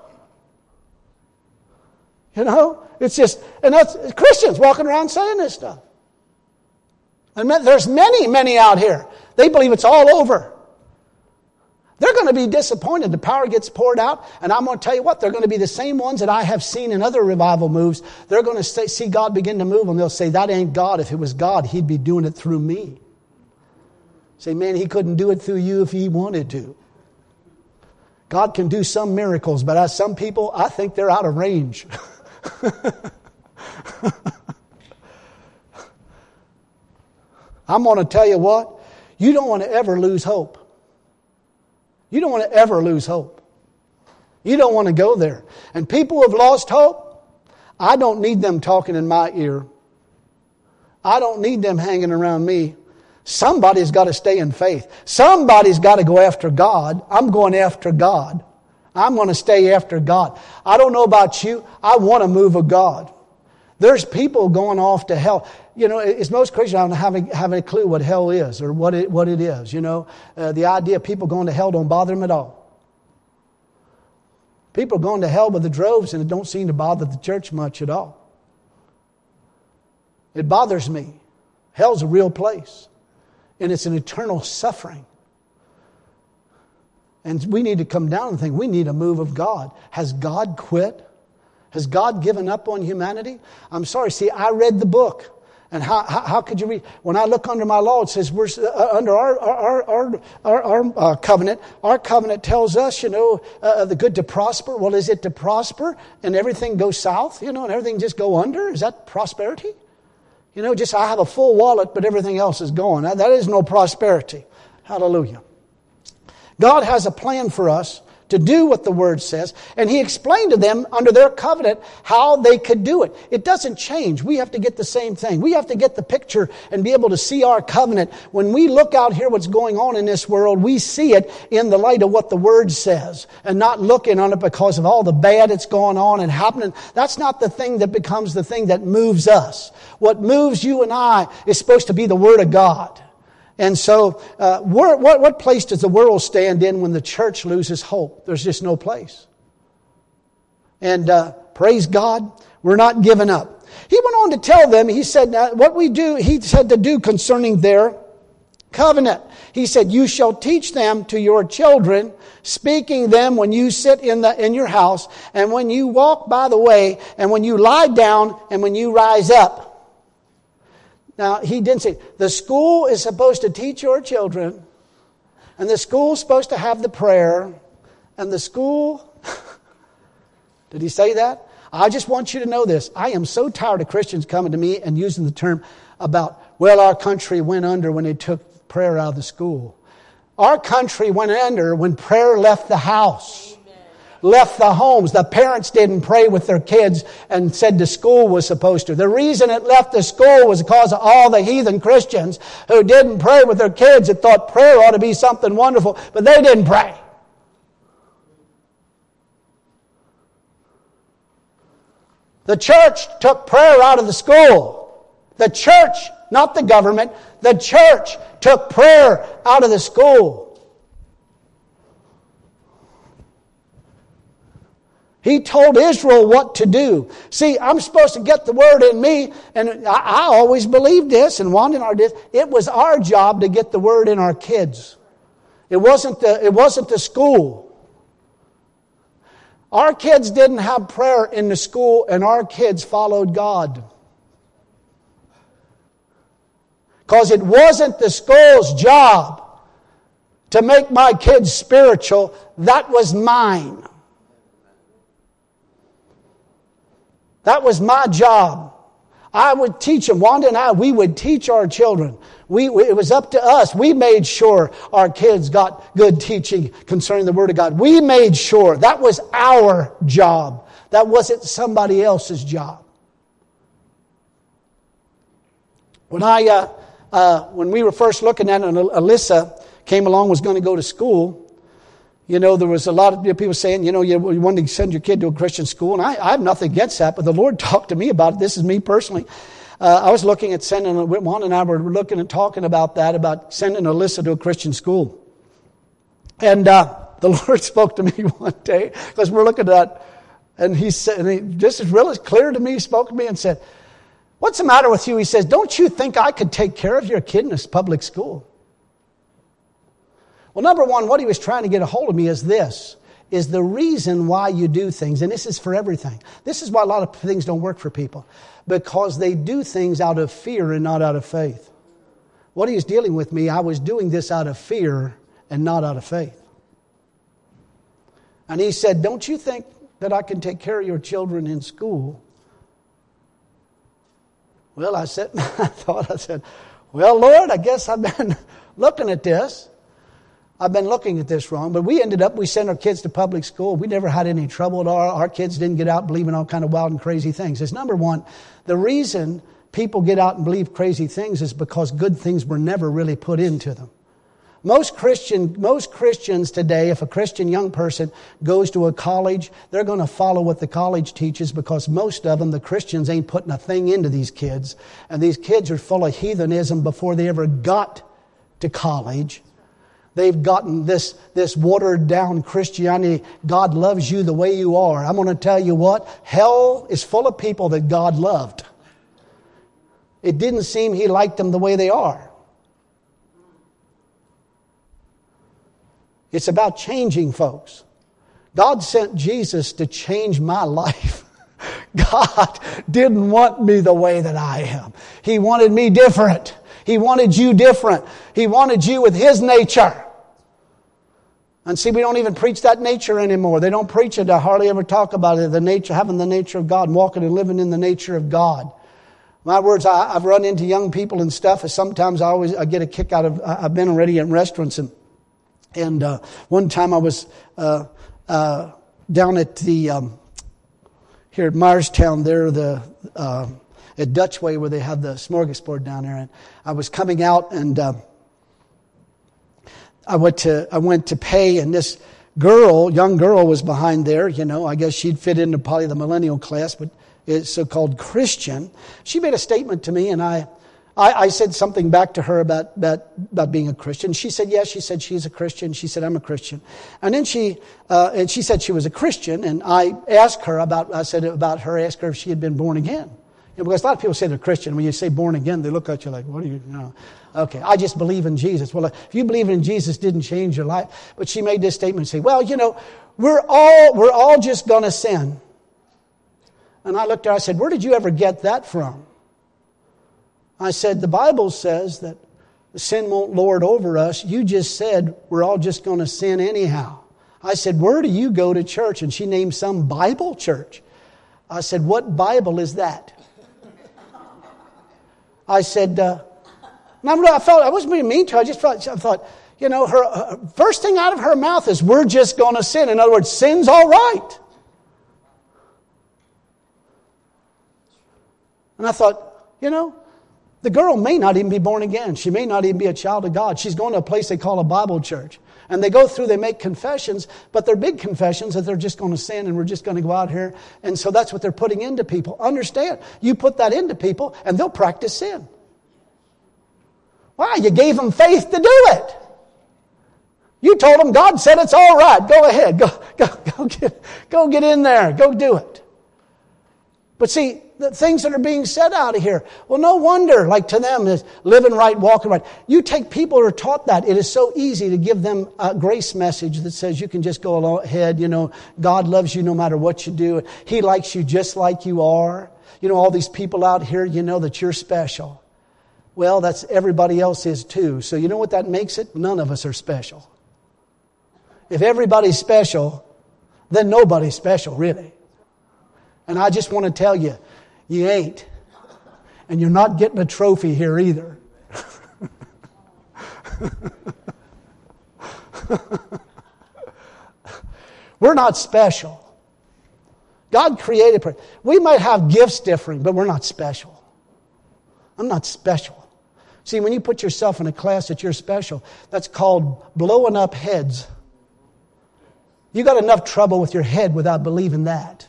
You know, it's just, and that's Christians walking around saying this stuff. And there's many, many out here. They believe it's all over. They're going to be disappointed. The power gets poured out. And I'm going to tell you what, they're going to be the same ones that I have seen in other revival moves. They're going to say, see God begin to move and they'll say, that ain't God. If it was God, He'd be doing it through me. Say, man, He couldn't do it through you if He wanted to. God can do some miracles, but as some people, I think they're out of range. I'm going to tell you what, you don't want to ever lose hope. You don't want to ever lose hope. You don't want to go there. And people who have lost hope, I don't need them talking in my ear. I don't need them hanging around me. Somebody's got to stay in faith. Somebody's got to go after God. I'm going after God. I'm going to stay after God. I don't know about you. I want a move of God. There's people going off to hell. You know, it's most Christians don't have a, have a clue what hell is or what it, what it is. You know, uh, the idea of people going to hell don't bother them at all. People are going to hell with the droves and it don't seem to bother the church much at all. It bothers me. Hell's a real place. And it's an eternal suffering. And we need to come down and think, we need a move of God. Has God quit? Has God given up on humanity? I'm sorry. See, I read the book. And how, how, how could you read? When I look under my law, it says we're uh, under our our our our, our uh, covenant. Our covenant tells us, you know, uh, the good to prosper. Well, is it to prosper and everything goes south, you know, and everything just go under? Is that prosperity? You know, just I have a full wallet, but everything else is going. That is no prosperity. Hallelujah. God has a plan for us to do what the Word says. And He explained to them under their covenant how they could do it. It doesn't change. We have to get the same thing. We have to get the picture and be able to see our covenant. When we look out here what's going on in this world, we see it in the light of what the Word says and not looking on it because of all the bad that's going on and happening. That's not the thing that becomes the thing that moves us. What moves you and I is supposed to be the Word of God. And so, uh, what, what place does the world stand in when the church loses hope? There's just no place. And uh, praise God, we're not giving up. He went on to tell them, he said, uh, what we do, he said to do concerning their covenant. He said, you shall teach them to your children, speaking them when you sit in the in your house, and when you walk by the way, and when you lie down, and when you rise up. Now, he didn't say, the school is supposed to teach your children And the school's supposed to have the prayer. And the school... Did he say that? I just want you to know this. I am so tired of Christians coming to me and using the term about, well, our country went under when they took prayer out of the school. Our country went under when prayer left the house, left the homes. The parents didn't pray with their kids and said the school was supposed to. The reason it left the school was because of all the heathen Christians who didn't pray with their kids and thought prayer ought to be something wonderful, but they didn't pray. The church took prayer out of the school. The church, not the government, the church took prayer out of the school. He told Israel what to do. See, I'm supposed to get the word in me, and I, I always believed this, and Wanda and I did. It was our job to get the word in our kids. It wasn't the, it wasn't the school. Our kids didn't have prayer in the school, and our kids followed God. Because it wasn't the school's job to make my kids spiritual. That was mine. That was my job. I would teach them. Wanda and I, we would teach our children. We, we, it was up to us. We made sure our kids got good teaching concerning the Word of God. We made sure. That was our job. That wasn't somebody else's job. When I, uh, uh, when we were first looking at it, and Alyssa came along, was going to go to school, you know, there was a lot of people saying, you know, you, you want to send your kid to a Christian school. And I, I have nothing against that, but the Lord talked to me about it. This is me personally. Uh, I was looking at sending, Juan and I were looking and talking about that, about sending Alyssa to a Christian school. And uh, the Lord spoke to me one day, because we're looking at, and he said, and he, this is really clear to me, he spoke to me and said, what's the matter with you? He says, don't you think I could take care of your kid in this public school? Well, number one, what he was trying to get a hold of me is this, is the reason why you do things. And this is for everything. This is why a lot of things don't work for people. Because they do things out of fear and not out of faith. What he was dealing with me, I was doing this out of fear and not out of faith. And he said, don't you think that I can take care of your children in school? Well, I said, I thought, I said, well, Lord, I guess I've been looking at this. I've been looking at this wrong, but we ended up, we sent our kids to public school. We never had any trouble at all. Our kids didn't get out believing all kind of wild and crazy things. It's number one, the reason people get out and believe crazy things is because good things were never really put into them. Most Christian, most Christians today, if a Christian young person goes to a college, they're going to follow what the college teaches, because most of them, the Christians, ain't putting a thing into these kids. And these kids are full of heathenism before they ever got to college. They've gotten this, this watered down Christianity. God loves you the way you are. I'm going to tell you what, hell is full of people that God loved. It didn't seem He liked them the way they are. It's about changing folks. God sent Jesus to change my life. God didn't want me the way that I am. He wanted me different. He wanted you different. He wanted you with His nature. And see, we don't even preach that nature anymore. They don't preach it. I hardly ever talk about it. The nature, having the nature of God, walking and living in the nature of God. My words, I, I've run into young people and stuff. And sometimes I always I get a kick out of, I've been already in restaurants. And, and uh, one time I was uh, uh, down at the, um, here at Myerstown there, the... Uh, at Dutchway, where they have the smorgasbord down there, and I was coming out, and uh, I went to I went to pay, and this girl, young girl, was behind there. You know, I guess she'd fit into probably the millennial class, but it's so-called Christian. She made a statement to me, and I, I, I said something back to her about, about about being a Christian. She said, yes. She said she's a Christian. She said, I'm a Christian. And then she uh, and she said she was a Christian, and I asked her about I said about her, asked her if she had been born again. You know, because a lot of people say they're Christian. When you say born again, they look at you like, what are you, you know? Okay, I just believe in Jesus. Well, if you believe in Jesus, didn't change your life. But she made this statement and say, well, you know, we're all, we're all just going to sin. And I looked at her, I said, where did you ever get that from? I said, the Bible says that sin won't lord over us. You just said we're all just going to sin anyhow. I said, where do you go to church? And she named some Bible church. I said, what Bible is that? I said, uh, and I felt I wasn't being mean to her. I just felt, I thought, you know, her, her first thing out of her mouth is, we're just going to sin. In other words, sin's all right. And I thought, you know, the girl may not even be born again. She may not even be a child of God. She's going to a place they call a Bible church. And they go through, they make confessions, but they're big confessions that they're just going to sin and we're just going to go out here. And so that's what they're putting into people. Understand, you put that into people and they'll practice sin. Why? You gave them faith to do it. You told them God said it's all right. Go ahead. Go, go, go, get, go get in there. Go do it. But see, the things that are being said out of here, well, no wonder, like to them, is living right, walking right. You take people who are taught that. It is so easy to give them a grace message that says you can just go ahead, you know, God loves you no matter what you do. He likes you just like you are. You know, all these people out here, you know that you're special. Well, that's everybody else is too. So you know what that makes it? None of us are special. If everybody's special, then nobody's special, really. And I just want to tell you, you ain't. And you're not getting a trophy here either. We're not special. God created. We might have gifts differing, but we're not special. I'm not special. See, when you put yourself in a class that you're special, that's called blowing up heads. You got enough trouble with your head without believing that.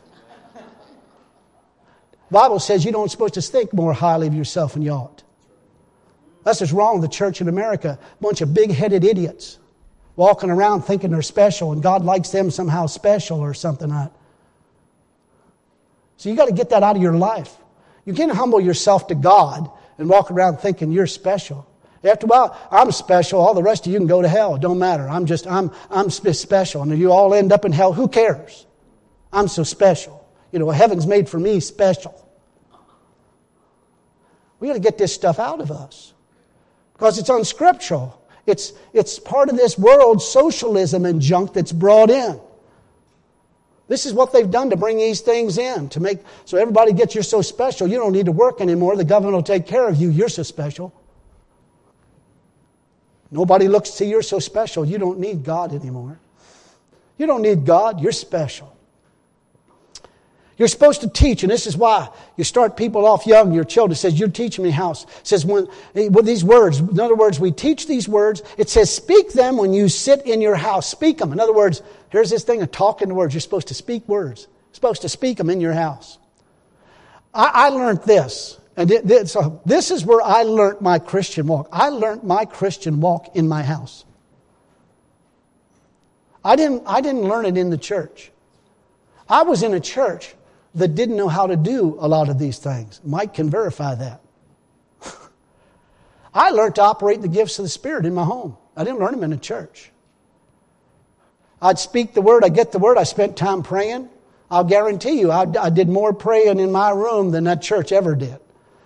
The Bible says you don't supposed to think more highly of yourself than you ought. That's what's wrong with the church in America. A bunch of big-headed idiots walking around thinking they're special and God likes them somehow special or something like that. So you got to get that out of your life. You can't humble yourself to God and walk around thinking you're special. After a while, I'm special. All the rest of you can go to hell. It don't matter. I'm just, I'm, I'm special. And if you all end up in hell, who cares? I'm so special. You know, heaven's made for me special. We got to get this stuff out of us because it's unscriptural. It's, it's part of this world socialism and junk that's brought in. This is what they've done to bring these things in, to make so everybody gets, you're so special, you don't need to work anymore. The government will take care of you. You're so special. Nobody looks to see you're so special. You don't need God anymore. You don't need God. You're special. You're supposed to teach, and this is why you start people off young, your children. It says, you're teaching me house. It says, when, with these words, in other words, we teach these words. It says, speak them when you sit in your house. Speak them. In other words, here's this thing of talking words. You're supposed to speak words. You're supposed to speak them in your house. I, I learned this. And it, it, so this is where I learned my Christian walk. I learned my Christian walk in my house. I didn't, I didn't learn it in the church. I was in a church that didn't know how to do a lot of these things. Mike can verify that. I learned to operate the gifts of the Spirit in my home. I didn't learn them in a church. I'd speak the word, I'd get the word, I spent time praying. I'll guarantee you, I, I did more praying in my room than that church ever did.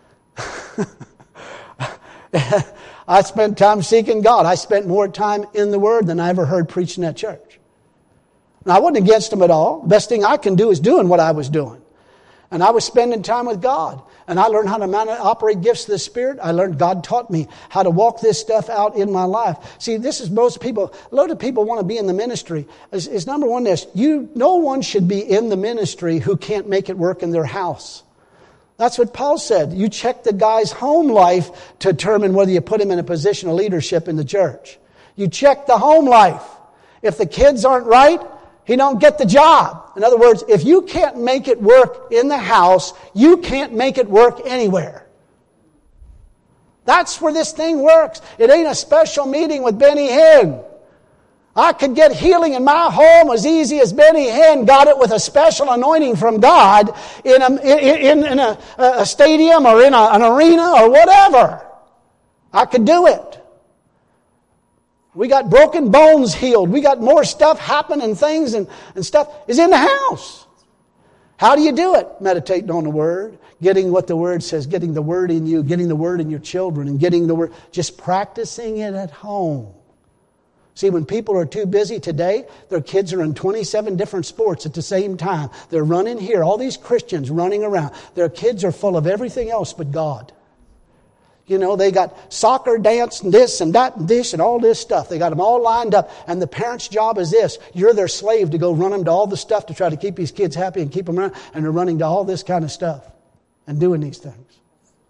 I spent time seeking God. I spent more time in the Word than I ever heard preached in that church. And I wasn't against them at all. The best thing I can do is doing what I was doing. And I was spending time with God. And I learned how to man- operate gifts of the Spirit. I learned, God taught me how to walk this stuff out in my life. See, this is most people, a lot of people want to be in the ministry. Is, is number one this, you, no one should be in the ministry who can't make it work in their house. That's what Paul said. You check the guy's home life to determine whether you put him in a position of leadership in the church. You check the home life. If the kids aren't right, he don't get the job. In other words, if you can't make it work in the house, you can't make it work anywhere. That's where this thing works. It ain't a special meeting with Benny Hinn. I could get healing in my home as easy as Benny Hinn got it with a special anointing from God in a, in, in a, a stadium or in a, an arena or whatever. I could do it. We got broken bones healed. We got more stuff happening, things and, and stuff is in the house. How do you do it? Meditating on the Word. Getting what the Word says. Getting the Word in you. Getting the Word in your children. And getting the Word. Just practicing it at home. See, when people are too busy today, their kids are in twenty-seven different sports at the same time. They're running here. All these Christians running around. Their kids are full of everything else but God. You know, they got soccer, dance, and this and that and this and all this stuff. They got them all lined up. And the parent's job is this. You're their slave to go run them to all the stuff to try to keep these kids happy and keep them around. And they're running to all this kind of stuff and doing these things.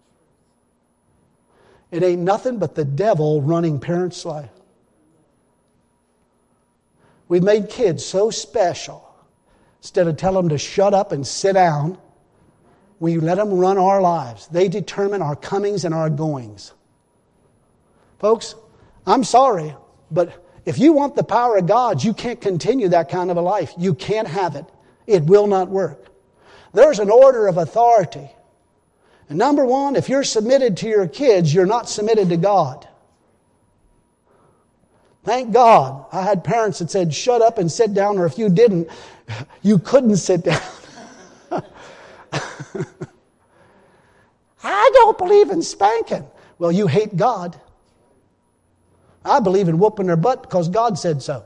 It ain't nothing but the devil running parents' life. We've made kids so special. Instead of telling them to shut up and sit down, we let them run our lives. They determine our comings and our goings. Folks, I'm sorry, but if you want the power of God, you can't continue that kind of a life. You can't have it. It will not work. There's an order of authority. And number one, if you're submitted to your kids, you're not submitted to God. Thank God I had parents that said, shut up and sit down, or if you didn't, you couldn't sit down. I don't believe in spanking. Well, you hate God. I believe in whooping their butt because God said so.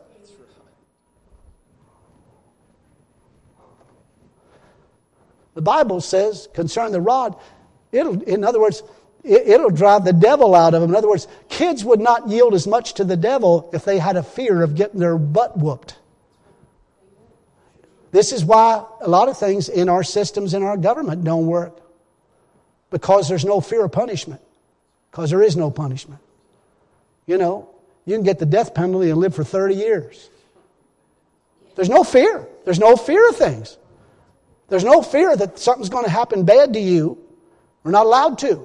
The Bible says concerning the rod, it'll, in other words, it, it'll drive the devil out of them. In other words, kids would not yield as much to the devil if they had a fear of getting their butt whooped. This is why a lot of things in our systems in our government don't work. Because there's no fear of punishment. Because there is no punishment. You know, you can get the death penalty and live for thirty years. There's no fear. There's no fear of things. There's no fear that something's going to happen bad to you. We're not allowed to.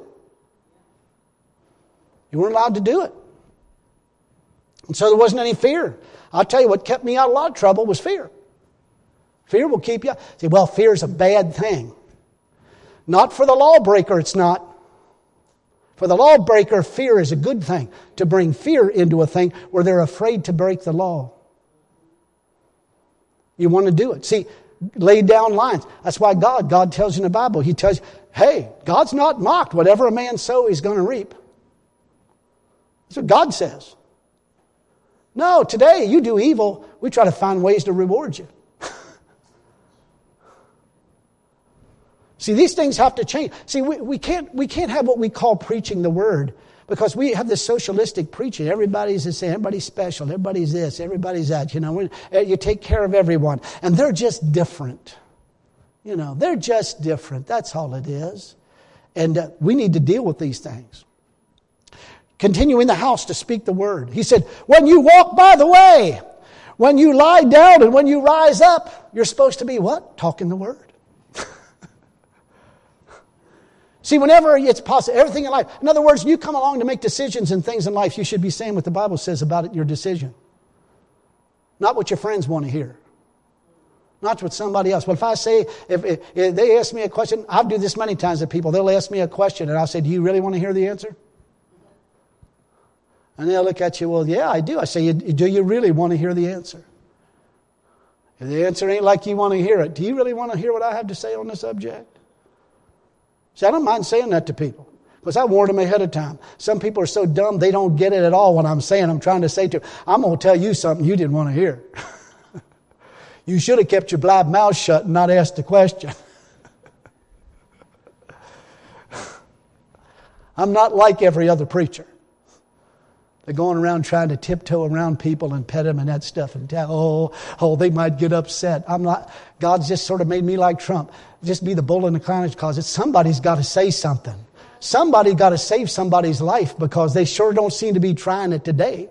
You weren't allowed to do it. And so there wasn't any fear. I'll tell you what kept me out of a lot of trouble was fear. Fear will keep you. See, well, fear is a bad thing. Not for the lawbreaker, it's not. For the lawbreaker, fear is a good thing. To bring fear into a thing where they're afraid to break the law. You want to do it. See, lay down lines. That's why God, God tells you in the Bible, He tells you, hey, God's not mocked. Whatever a man sows, he's going to reap. That's what God says. No, today you do evil, we try to find ways to reward you. See, these things have to change. See, we, we can't we can't have what we call preaching the Word because we have this socialistic preaching. Everybody's the same. Everybody's special. Everybody's this. Everybody's that. You know, you take care of everyone. And they're just different. You know, they're just different. That's all it is. And uh, we need to deal with these things. Continue in the house to speak the Word. He said, when you walk by the way, when you lie down and when you rise up, you're supposed to be what? Talking the Word. See, whenever it's possible, everything in life. In other words, you come along to make decisions and things in life, you should be saying what the Bible says about it, your decision. Not what your friends want to hear. Not what somebody else. Well, if I say, if, if, if they ask me a question, I'll do this many times to people. They'll ask me a question and I'll say, do you really want to hear the answer? And they'll look at you, well, yeah, I do. I say, do you really want to hear the answer? If the answer ain't like you want to hear it, do you really want to hear what I have to say on the subject? See, I don't mind saying that to people because I warned them ahead of time. Some people are so dumb they don't get it at all what I'm saying. I'm trying to say to them, I'm going to tell you something you didn't want to hear. You should have kept your blab mouth shut and not asked the question. I'm not like every other preacher. They're going around trying to tiptoe around people and pet them and that stuff and tell, oh, oh, they might get upset. I'm not. God's just sort of made me like Trump. Just be the bull in the clown's closet. Somebody's got to say something. Somebody got to save somebody's life because they sure don't seem to be trying it today.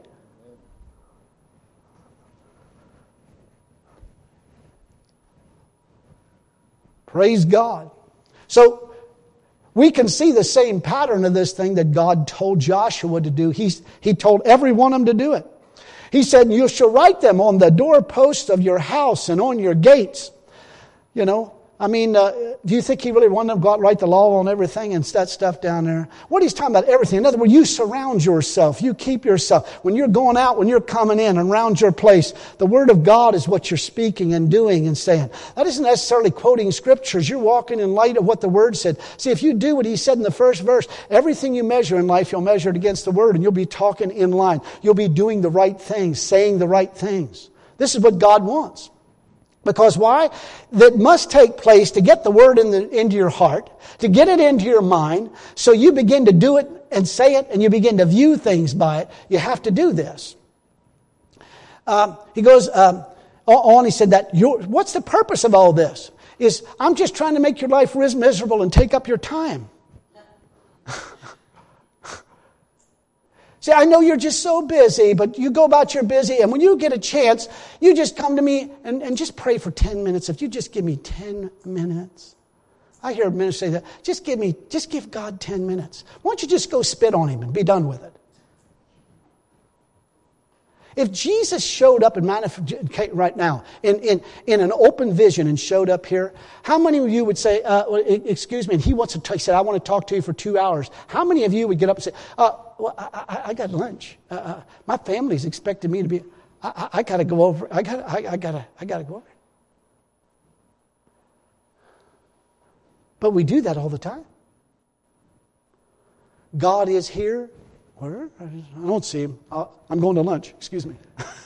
Praise God. So we can see the same pattern of this thing that God told Joshua to do. He's, he told every one of them to do it. He said, you shall write them on the doorposts of your house and on your gates. You know, I mean, uh, do you think he really wanted them to go out and write the law on everything and that stuff down there? What he's talking about, everything. In other words, you surround yourself. You keep yourself. When you're going out, when you're coming in and around your place, the Word of God is what you're speaking and doing and saying. That isn't necessarily quoting scriptures. You're walking in light of what the Word said. See, if you do what he said in the first verse, everything you measure in life, you'll measure it against the Word, and you'll be talking in line. You'll be doing the right things, saying the right things. This is what God wants. Because why? That must take place to get the Word in the, into your heart, to get it into your mind, so you begin to do it and say it, and you begin to view things by it. You have to do this. Um, he goes um, on, he said that, your, what's the purpose of all this? Is, I'm just trying to make your life miserable and take up your time. See, I know you're just so busy, but you go about your busy, and when you get a chance, you just come to me and, and just pray for ten minutes. If you just give me ten minutes. I hear a minister say that. Just give me, just give God ten minutes. Why don't you just go spit on him and be done with it? If Jesus showed up in manif- right now in, in, in an open vision and showed up here, how many of you would say, uh, excuse me, and he wants to talk, he said, I want to talk to you for two hours. How many of you would get up and say, uh, well, I, I, I got lunch. Uh, uh, my family's expecting me to be, I, I, I got to go over, I got I, I gotta, I got to go over. But we do that all the time. God is here. Where? I don't see him. Uh, I'm going to lunch. Excuse me.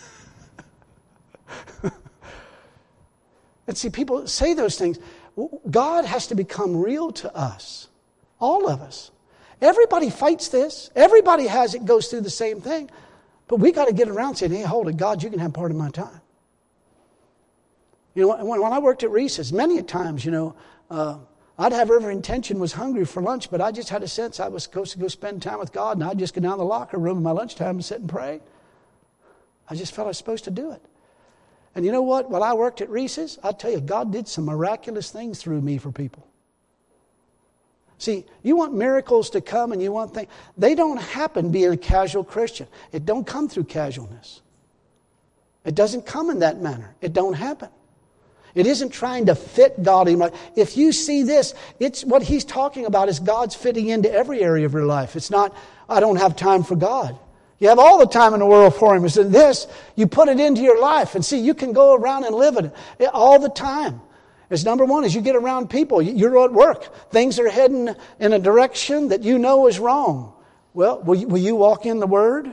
And see, people say those things. God has to become real to us. All of us. Everybody fights this. Everybody has it, goes through the same thing. But we got to get around saying, hey, hold it, God, you can have part of my time. You know, when, when I worked at Reese's, many a times, you know, uh, I'd have every intention, was hungry for lunch, but I just had a sense I was supposed to go spend time with God, and I'd just go down to the locker room at my lunchtime and sit and pray. I just felt I was supposed to do it. And you know what? While I worked at Reese's, I'll tell you, God did some miraculous things through me for people. See, you want miracles to come and you want things. They don't happen being a casual Christian. It don't come through casualness. It doesn't come in that manner. It don't happen. It isn't trying to fit God in. If you see this, it's what he's talking about is God's fitting into every area of your life. It's not, I don't have time for God. You have all the time in the world for him. It's in this, you put it into your life. And see, you can go around and live it all the time. It's number one, as you get around people, you're at work. Things are heading in a direction that you know is wrong. Well, will you, will you walk in the Word?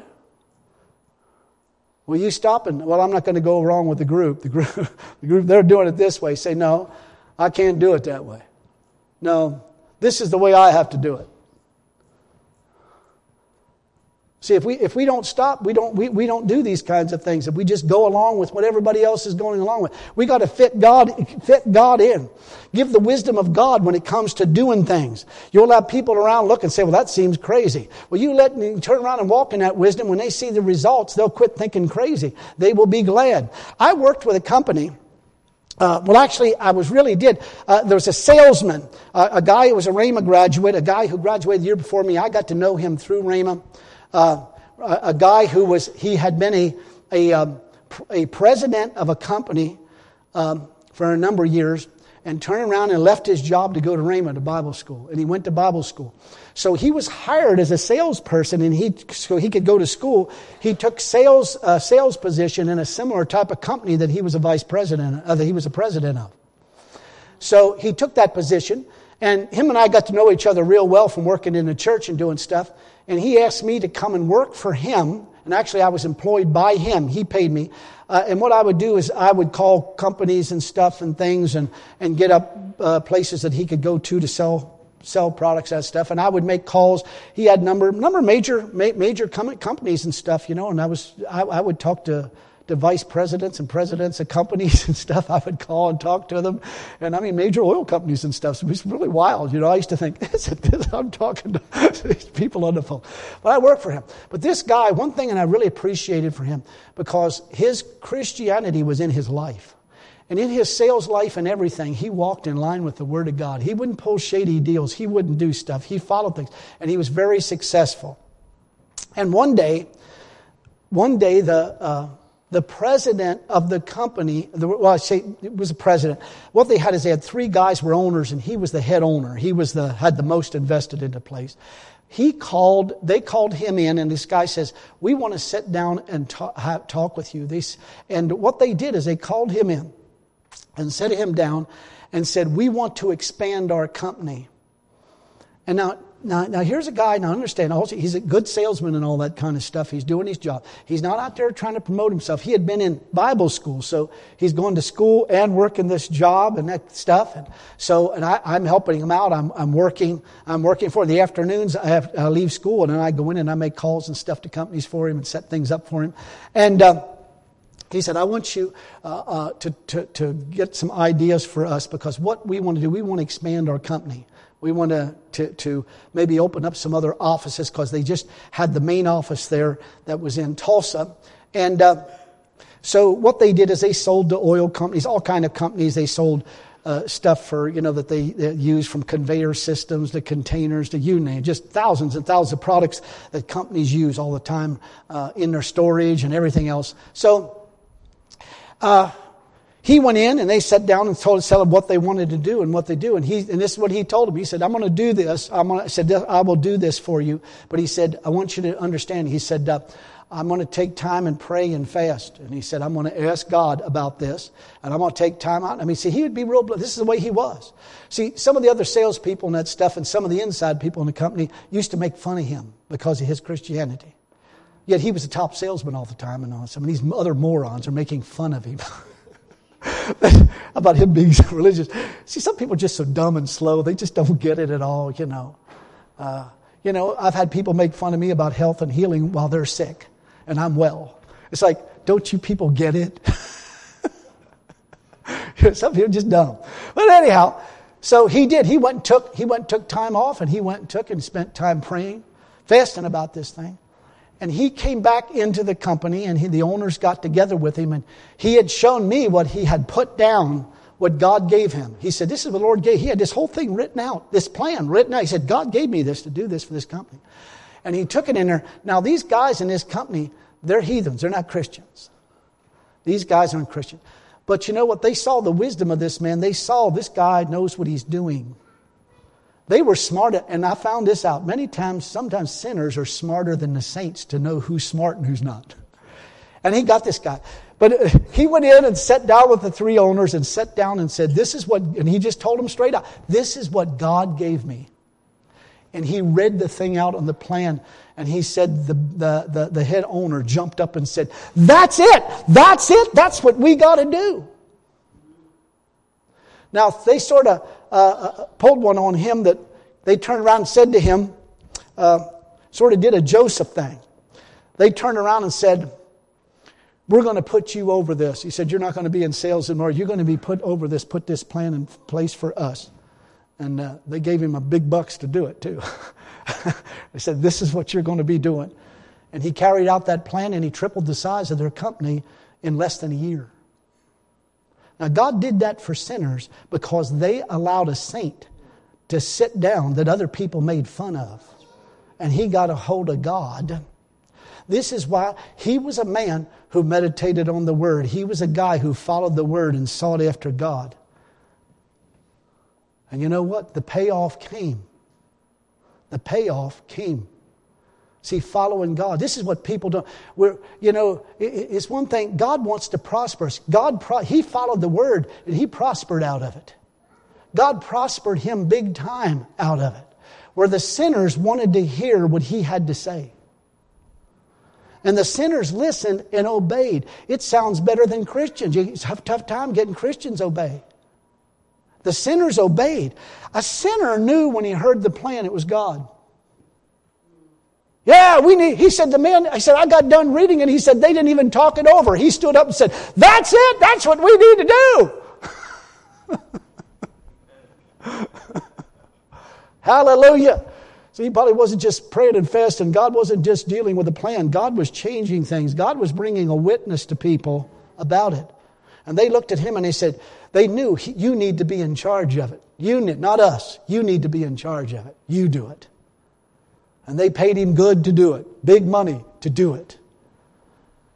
Will you stop and, well, I'm not going to go wrong with the group. The group, the group, they're doing it this way. Say, no, I can't do it that way. No, this is the way I have to do it. See, if we if we don't stop, we don't we, we don't do these kinds of things. If we just go along with what everybody else is going along with, we got to fit God fit God in. Give the wisdom of God when it comes to doing things. You'll have people around look and say, "Well, that seems crazy." Well, you let them turn around and walk in that wisdom. When they see the results, they'll quit thinking crazy. They will be glad. I worked with a company. Uh, well, actually, I was really did. Uh, there was a salesman, uh, a guy who was a Rhema graduate, a guy who graduated the year before me. I got to know him through Rhema. Uh, a, a guy who was, he had been a a, um, a president of a company um, for a number of years and turned around and left his job to go to Rhema to Bible school. And he went to Bible school. So he was hired as a salesperson, and he so he could go to school. He took sales uh, sales position in a similar type of company that he was a vice president, uh, that he was a president of. So he took that position, and him and I got to know each other real well from working in the church and doing stuff. And he asked me to come and work for him. And actually, I was employed by him. He paid me. Uh, and what I would do is I would call companies and stuff and things and, and get up uh, places that he could go to to sell sell products and stuff. And I would make calls. He had number number major ma- major com- companies and stuff, you know. And I was I, I would talk to to vice presidents and presidents of companies and stuff. I would call and talk to them. And I mean, major oil companies and stuff. So it was really wild. You know, I used to think, is it this? I'm talking to these people on the phone. But I worked for him. But this guy, one thing and I really appreciated for him, because his Christianity was in his life. And in his sales life and everything, he walked in line with the Word of God. He wouldn't pull shady deals. He wouldn't do stuff. He followed things. And he was very successful. And one day, one day the... Uh, the president of the company, well, I say it was a president. What they had is they had three guys were owners, and he was the head owner. He was the had the most invested in the place. He called, they called him in, and this guy says, we want to sit down and talk, have, talk with you. They, and what they did is they called him in and set him down and said, we want to expand our company. And now, now, now here's a guy, now understand, also, he's a good salesman and all that kind of stuff. He's doing his job. He's not out there trying to promote himself. He had been in Bible school, so he's going to school and working this job and that stuff. And so, and I, I'm helping him out. I'm, I'm working, I'm working for him. The afternoons, I have, I leave school, and then I go in and I make calls and stuff to companies for him and set things up for him. And, uh, he said, I want you uh, uh, to, to, to get some ideas for us, because what we want to do, we want to expand our company. We want to, to, to maybe open up some other offices, because they just had the main office there that was in Tulsa. And uh, so what they did is they sold to oil companies, all kind of companies. They sold uh, stuff for, you know, that they, they use, from conveyor systems to containers to you name, just thousands and thousands of products that companies use all the time uh, in their storage and everything else. So Uh, he went in and they sat down and told him what they wanted to do and what they do. And he, and this is what he told him. He said, I'm going to do this. I'm going to, I said, I will do this for you. But he said, I want you to understand. He said, uh, I'm going to take time and pray and fast. And he said, I'm going to ask God about this. And I'm going to take time out. I mean, see, he would be real, this is the way he was. See, some of the other salespeople and that stuff, and some of the inside people in the company used to make fun of him because of his Christianity. Yet he was a top salesman all the time, and all. Some of these other morons are making fun of him about him being so religious. See, some people are just so dumb and slow; they just don't get it at all. You know, uh, you know. I've had people make fun of me about health and healing while they're sick, and I'm well. It's like, don't you people get it? Some people are just dumb. But anyhow, so he did. He went and took. He went and took time off, and he went and took and spent time praying, fasting about this thing. And he came back into the company, and he, the owners got together with him, and he had shown me what he had put down, what God gave him. He said, this is what the Lord gave. He had this whole thing written out, this plan written out. He said, God gave me this to do this for this company. And he took it in there. Now, these guys in this company, they're heathens. They're not Christians. These guys aren't Christians. But you know what? They saw the wisdom of this man. They saw this guy knows what he's doing. They were smart, and I found this out. Many times, sometimes sinners are smarter than the saints to know who's smart and who's not. And he got this guy. But he went in and sat down with the three owners and sat down and said, this is what, and he just told them straight out, this is what God gave me. And he read the thing out on the plan, and he said, the, the, the, the head owner jumped up and said, that's it, that's it, that's what we got to do. Now, they sort of uh, pulled one on him that they turned around and said to him, uh, sort of did a Joseph thing. They turned around and said, we're going to put you over this. He said, you're not going to be in sales anymore. You're going to be put over this, put this plan in place for us. And uh, they gave him a big bucks to do it too. They said, this is what you're going to be doing. And he carried out that plan, and he tripled the size of their company in less than a year. Now, God did that for sinners because they allowed a saint to sit down that other people made fun of. And he got a hold of God. This is why he was a man who meditated on the Word. He was a guy who followed the Word and sought after God. And you know what? The payoff came. The payoff came. See, following God. This is what people don't. We're, you know, it's one thing. God wants to prosper us. God, He followed the Word, and He prospered out of it. God prospered him big time out of it. Where the sinners wanted to hear what He had to say. And the sinners listened and obeyed. It sounds better than Christians. You have a tough time getting Christians obey. The sinners obeyed. A sinner knew when he heard the plan it was God. Yeah, we need, he said, the man, I said, I got done reading and he said, they didn't even talk it over. He stood up and said, that's it, that's what we need to do. Hallelujah. So he probably wasn't just praying and fasting. God wasn't just dealing with a plan. God was changing things. God was bringing a witness to people about it. And they looked at him and they said, they knew he, you need to be in charge of it. You need, not us. You need to be in charge of it. You do it. And they paid him good to do it. Big money to do it.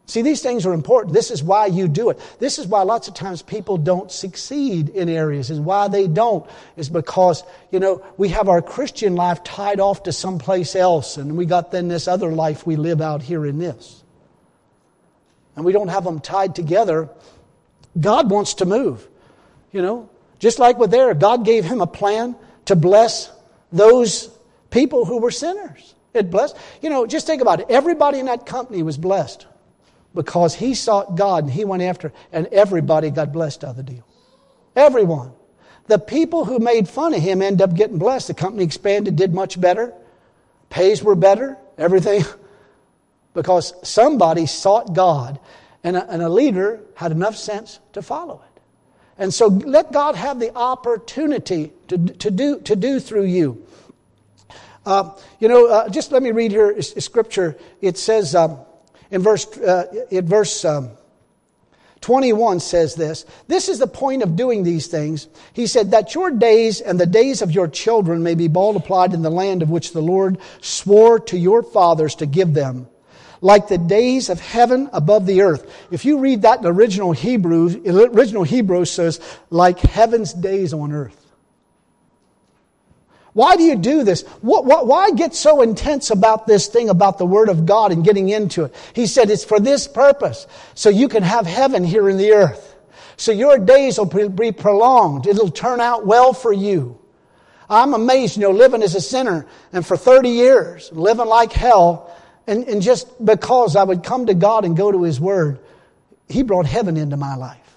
See, these things are important. This is why you do it. This is why lots of times people don't succeed in areas. And why they don't is because, you know, we have our Christian life tied off to someplace else. And we got then this other life we live out here in this. And we don't have them tied together. God wants to move. You know, just like with there, God gave him a plan to bless those people who were sinners. It blessed. You know, just think about it. Everybody in that company was blessed. Because he sought God and he went after, and everybody got blessed out of the deal. Everyone. The people who made fun of him ended up getting blessed. The company expanded, did much better. Pays were better, everything. Because somebody sought God and a, and a leader had enough sense to follow it. And so let God have the opportunity to, to, do, to do through you. Uh, you know, uh, just let me read here a, a scripture. It says... Um, In verse, uh, in verse um, twenty-one says this, "This is the point of doing these things." He said, "that your days and the days of your children may be multiplied in the land of which the Lord swore to your fathers to give them, like the days of heaven above the earth." If you read that in original Hebrew, original Hebrew says, like heaven's days on earth. Why do you do this? What, what, why get so intense about this thing, about the Word of God and getting into it? He said it's for this purpose, so you can have heaven here in the earth. So your days will be prolonged. It'll turn out well for you. I'm amazed, you know, living as a sinner and for thirty years, living like hell, and, and just because I would come to God and go to His Word, He brought heaven into my life.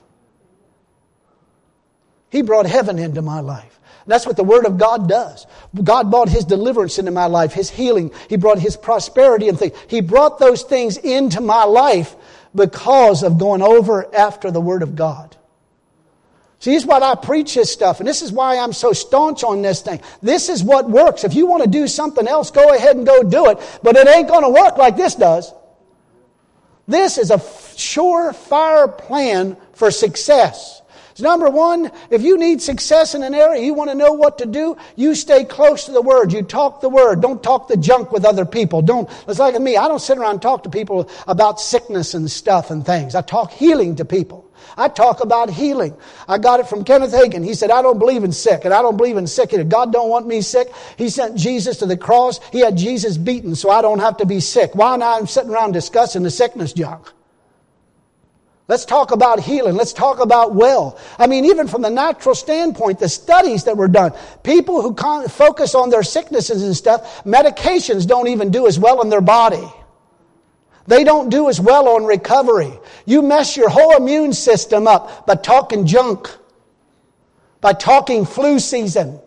He brought heaven into my life. That's what the Word of God does. God brought His deliverance into my life, His healing. He brought His prosperity and things. He brought those things into my life because of going over after the Word of God. See, this is why I preach this stuff, and this is why I'm so staunch on this thing. This is what works. If you want to do something else, go ahead and go do it. But it ain't going to work like this does. This is a surefire plan for success. Number one, if you need success in an area, you want to know what to do, you stay close to the Word. You talk the Word. Don't talk the junk with other people. Don't. It's like me. I don't sit around and talk to people about sickness and stuff and things. I talk healing to people. I talk about healing. I got it from Kenneth Hagin. He said, I don't believe in sick, and I don't believe in sick. God don't want me sick. He sent Jesus to the cross. He had Jesus beaten, so I don't have to be sick. Why am I sitting around discussing the sickness junk? Let's talk about healing. Let's talk about well. I mean, even from the natural standpoint, the studies that were done, people who con- focus on their sicknesses and stuff, medications don't even do as well in their body. They don't do as well on recovery. You mess your whole immune system up by talking junk, by talking flu season.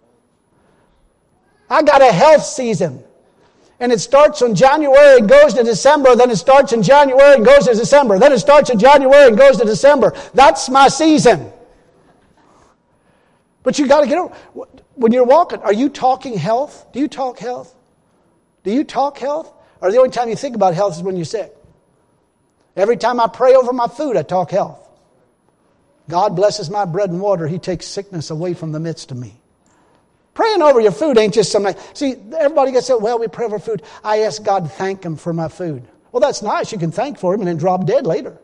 I got a health season. And it starts in January and goes to December. Then it starts in January and goes to December. Then it starts in January and goes to December. That's my season. But you got to get over. When you're walking, are you talking health? Do you talk health? Do you talk health? Or the only time you think about health is when you're sick? Every time I pray over my food, I talk health. God blesses my bread and water. He takes sickness away from the midst of me. Praying over your food ain't just something. See, everybody gets said, well, we pray over food. I ask God to thank Him for my food. Well, that's nice. You can thank for Him and then drop dead later.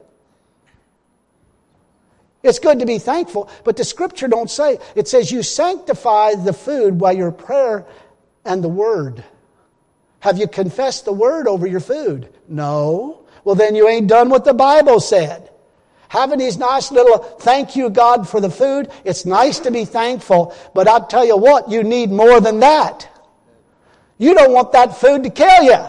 It's good to be thankful, but the Scripture don't say. It says you sanctify the food by your prayer and the Word. Have you confessed the Word over your food? No. Well, then you ain't done what the Bible said. Having these nice little thank you, God, for the food, it's nice to be thankful, but I'll tell you what, you need more than that. You don't want that food to kill you.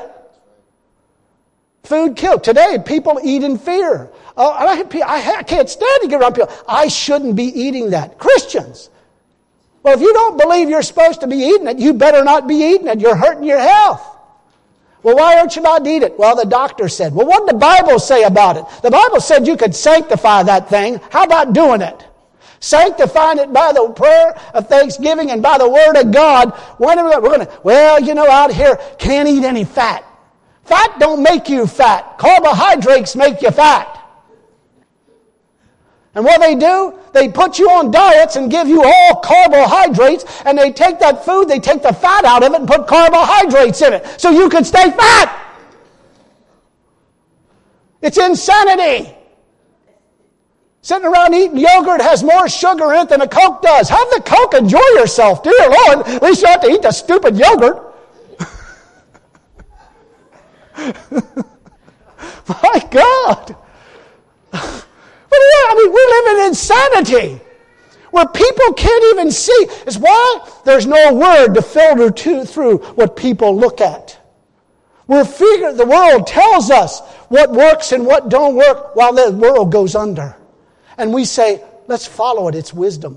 Food kills. Today, people eat in fear. Oh, I, I can't stand to get around people. I shouldn't be eating that. Christians. Well, if you don't believe you're supposed to be eating it, you better not be eating it. You're hurting your health. Well, why aren't you allowed to eat it? Well, the doctor said. Well, what did the Bible say about it? The Bible said you could sanctify that thing. How about doing it? Sanctifying it by the prayer of thanksgiving and by the Word of God. When are we, we're going to, well, you know, out here, can't eat any fat. Fat don't make you fat. Carbohydrates make you fat. And what they do, they put you on diets and give you all carbohydrates, and they take that food, they take the fat out of it and put carbohydrates in it so you can stay fat. It's insanity. Sitting around eating yogurt has more sugar in it than a Coke does. Have the Coke, enjoy yourself. Dear Lord, at least you don't have to eat the stupid yogurt. My God. What do you, I mean, we live in insanity where people can't even see. It's why there's no word to filter to, through what people look at. We're figure, the world tells us what works and what don't work while the world goes under. And we say, let's follow it. It's wisdom.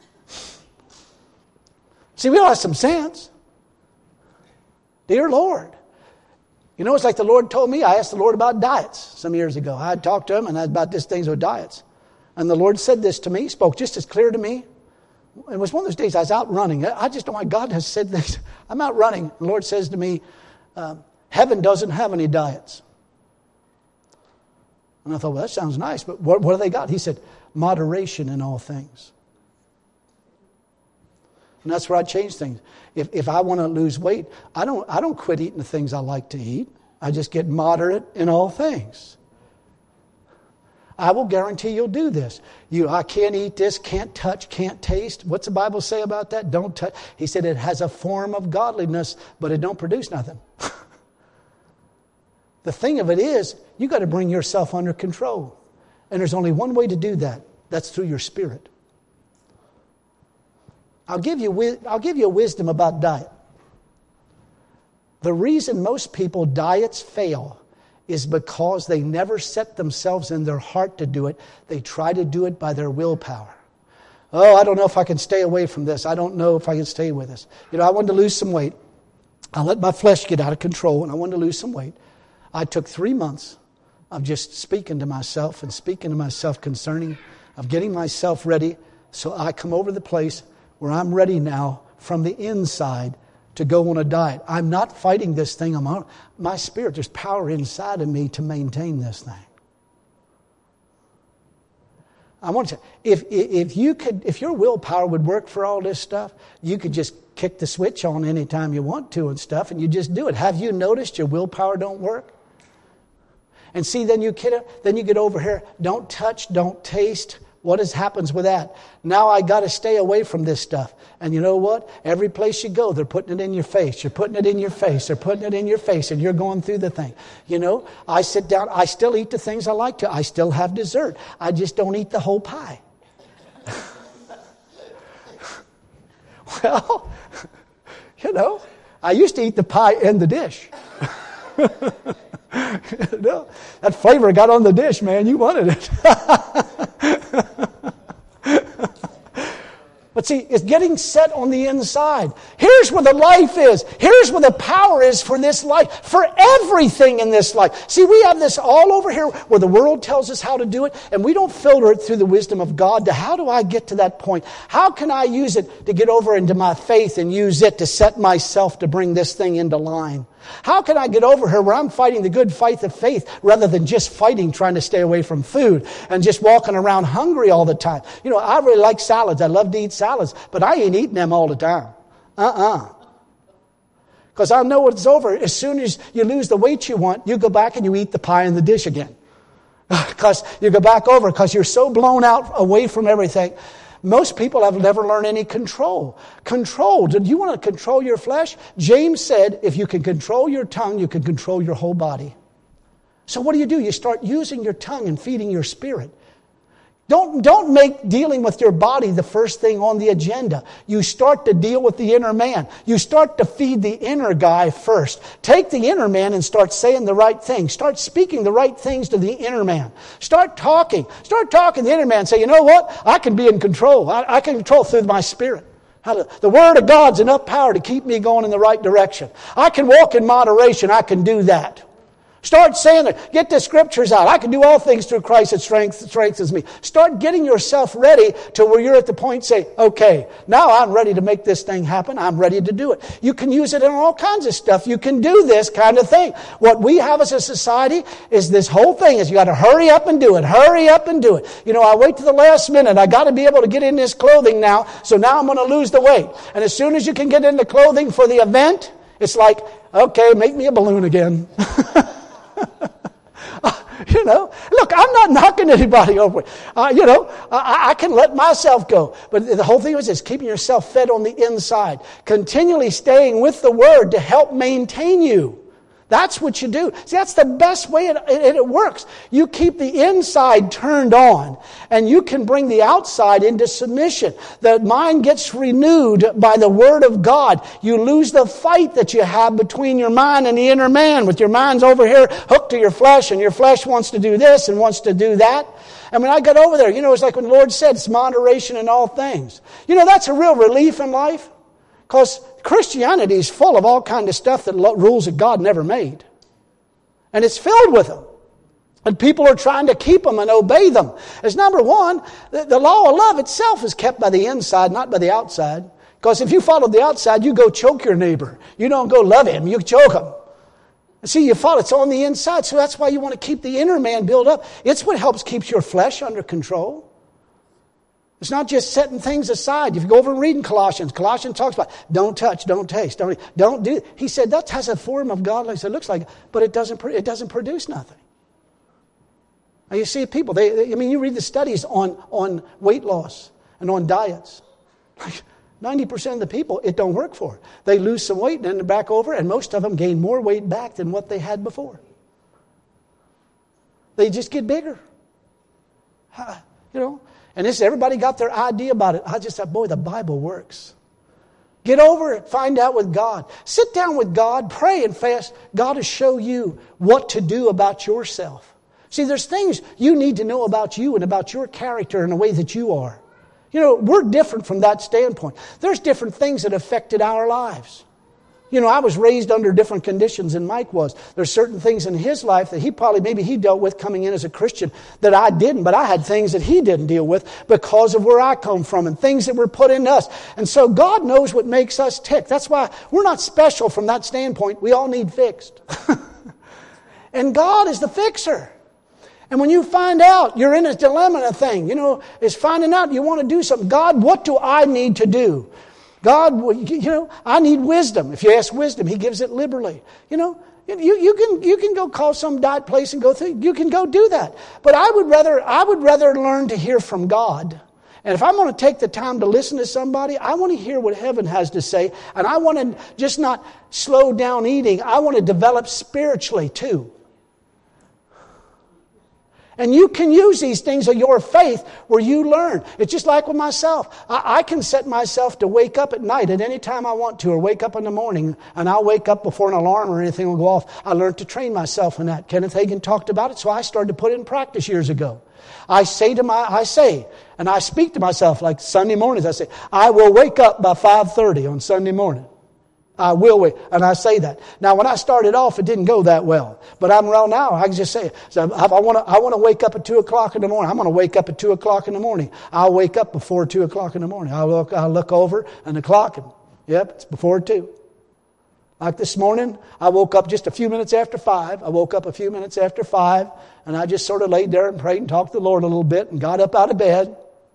See, we all have some sense. Dear Lord. You know, it's like the Lord told me. I asked the Lord about diets some years ago. I had talked to Him and about these things with diets. And the Lord said this to me, spoke just as clear to me. It was one of those days I was out running. I just know why God has said this. I'm out running. And the Lord says to me, uh, heaven doesn't have any diets. And I thought, well, that sounds nice, but what, what do they got? He said, moderation in all things. And that's where I change things. If if I want to lose weight, I don't I don't quit eating the things I like to eat. I just get moderate in all things. I will guarantee you'll do this. You, I can't eat this, can't touch, can't taste. What's the Bible say about that? Don't touch. He said it has a form of godliness, but it don't produce nothing. The thing of it is, you got to bring yourself under control. And there's only one way to do that. That's through your spirit. I'll give you, I'll give you a wisdom about diet. The reason most people diets fail is because they never set themselves in their heart to do it. They try to do it by their willpower. Oh, I don't know if I can stay away from this. I don't know if I can stay with this. You know, I wanted to lose some weight. I let my flesh get out of control and I wanted to lose some weight. I took three months of just speaking to myself and speaking to myself concerning, of getting myself ready so I come over to the place where I'm ready now from the inside to go on a diet. I'm not fighting this thing. I'm on my spirit. There's power inside of me to maintain this thing. I want to. If if you could, if your willpower would work for all this stuff, you could just kick the switch on anytime you want to and stuff, and you just do it. Have you noticed your willpower don't work? And see, then you get then you get over here. Don't touch. Don't taste. What is, happens with that? Now I got to stay away from this stuff. And you know what? Every place you go, they're putting it in your face. You're putting it in your face. They're putting it in your face, and you're going through the thing. You know, I sit down. I still eat the things I like to. I still have dessert. I just don't eat the whole pie. Well, you know, I used to eat the pie and the dish. No, that flavor got on the dish, man. You wanted it. But see, it's getting set on the inside. Here's where the life is. Here's where the power is for this life, for everything in this life. See, we have this all over here where the world tells us how to do it, and we don't filter it through the wisdom of God to how do I get to that point? How can I use it to get over into my faith and use it to set myself to bring this thing into line? How can I get over here where I'm fighting the good fight of faith rather than just fighting trying to stay away from food and just walking around hungry all the time? You know, I really like salads. I love to eat salads, but I ain't eating them all the time. Uh-uh. Because I know it's over. As soon as you lose the weight you want, you go back and you eat the pie in the dish again. Because you go back over because you're so blown out away from everything. Most people have never learned any control. Control. Do you want to control your flesh? James said, if you can control your tongue, you can control your whole body. So what do you do? You start using your tongue and feeding your spirit. Don't, don't make dealing with your body the first thing on the agenda. You start to deal with the inner man. You start to feed the inner guy first. Take the inner man and start saying the right things. Start speaking the right things to the inner man. Start talking. Start talking to the inner man. Say, you know what? I can be in control. I, I can control through my spirit. The Word of God's enough power to keep me going in the right direction. I can walk in moderation. I can do that. Start saying it. Get the scriptures out. I can do all things through Christ that strength, strengthens me. Start getting yourself ready to where you're at the point, say, okay, now I'm ready to make this thing happen. I'm ready to do it. You can use it in all kinds of stuff. You can do this kind of thing. What we have as a society is this whole thing is you got to hurry up and do it. Hurry up and do it. You know, I wait to the last minute. I got to be able to get in this clothing now. So now I'm going to lose the weight. And as soon as you can get in the clothing for the event, it's like, okay, make me a balloon again. You know, look, I'm not knocking anybody over. Uh, you know, I, I can let myself go. But the whole thing is this, keeping yourself fed on the inside. Continually staying with the Word to help maintain you. That's what you do. See, that's the best way it, it, it works. You keep the inside turned on, and you can bring the outside into submission. The mind gets renewed by the Word of God. You lose the fight that you have between your mind and the inner man, with your mind's over here hooked to your flesh, and your flesh wants to do this and wants to do that. And when I got over there, you know, it's like when the Lord said, it's moderation in all things. You know, that's a real relief in life. Because Christianity is full of all kinds of stuff, that rules that God never made. And it's filled with them. And people are trying to keep them and obey them. As number one, the, the law of love itself is kept by the inside, not by the outside. Because if you follow the outside, you go choke your neighbor. You don't go love him, you choke him. See, you follow, it's on the inside. So that's why you want to keep the inner man built up. It's what helps keep your flesh under control. It's not just setting things aside. If you go over and read in Colossians, Colossians talks about don't touch, don't taste, don't don't do. He said that has a form of godliness. It looks like, but it doesn't. It doesn't produce nothing. Now you see people. They, they, I mean, you read the studies on on weight loss and on diets. Like ninety percent of the people, it don't work for. They lose some weight and then they're back over, and most of them gain more weight back than what they had before. They just get bigger. You know. And this, everybody got their idea about it. I just thought, boy, the Bible works. Get over it. Find out with God. Sit down with God. Pray and fast. God will show you what to do about yourself. See, there's things you need to know about you and about your character and the way that you are. You know, we're different from that standpoint. There's different things that affected our lives. You know, I was raised under different conditions than Mike was. There's certain things in his life that he probably, maybe he dealt with coming in as a Christian that I didn't, but I had things that he didn't deal with because of where I come from and things that were put in us. And so God knows what makes us tick. That's why we're not special from that standpoint. We all need fixed. And God is the fixer. And when you find out you're in a dilemma, a thing, you know, is finding out you want to do something. God, what do I need to do? God, you know, I need wisdom. If you ask wisdom, He gives it liberally. You know, you, you can you can go call some diet place and go through. You can go do that. But I would rather I would rather learn to hear from God. And if I'm going to take the time to listen to somebody, I want to hear what heaven has to say. And I want to just not slow down eating. I want to develop spiritually too. And you can use these things of your faith where you learn. It's just like with myself. I, I can set myself to wake up at night at any time I want to, or wake up in the morning, and I'll wake up before an alarm or anything will go off. I learned to train myself in that. Kenneth Hagin talked about it, so I started to put it in practice years ago. I say to my, I say, and I speak to myself like Sunday mornings. I say, I will wake up by five thirty on Sunday morning. I will wait. And I say that. Now, when I started off, it didn't go that well. But I'm around now. I can just say it. So if I want to, I want to wake up at two o'clock in the morning. I'm going to wake up at two o'clock in the morning. I'll wake up before two o'clock in the morning. I'll look, I'll look over and the clock, and yep, it's before two. Like this morning, I woke up just a few minutes after five. I woke up a few minutes after five, and I just sort of laid there and prayed and talked to the Lord a little bit and got up out of bed.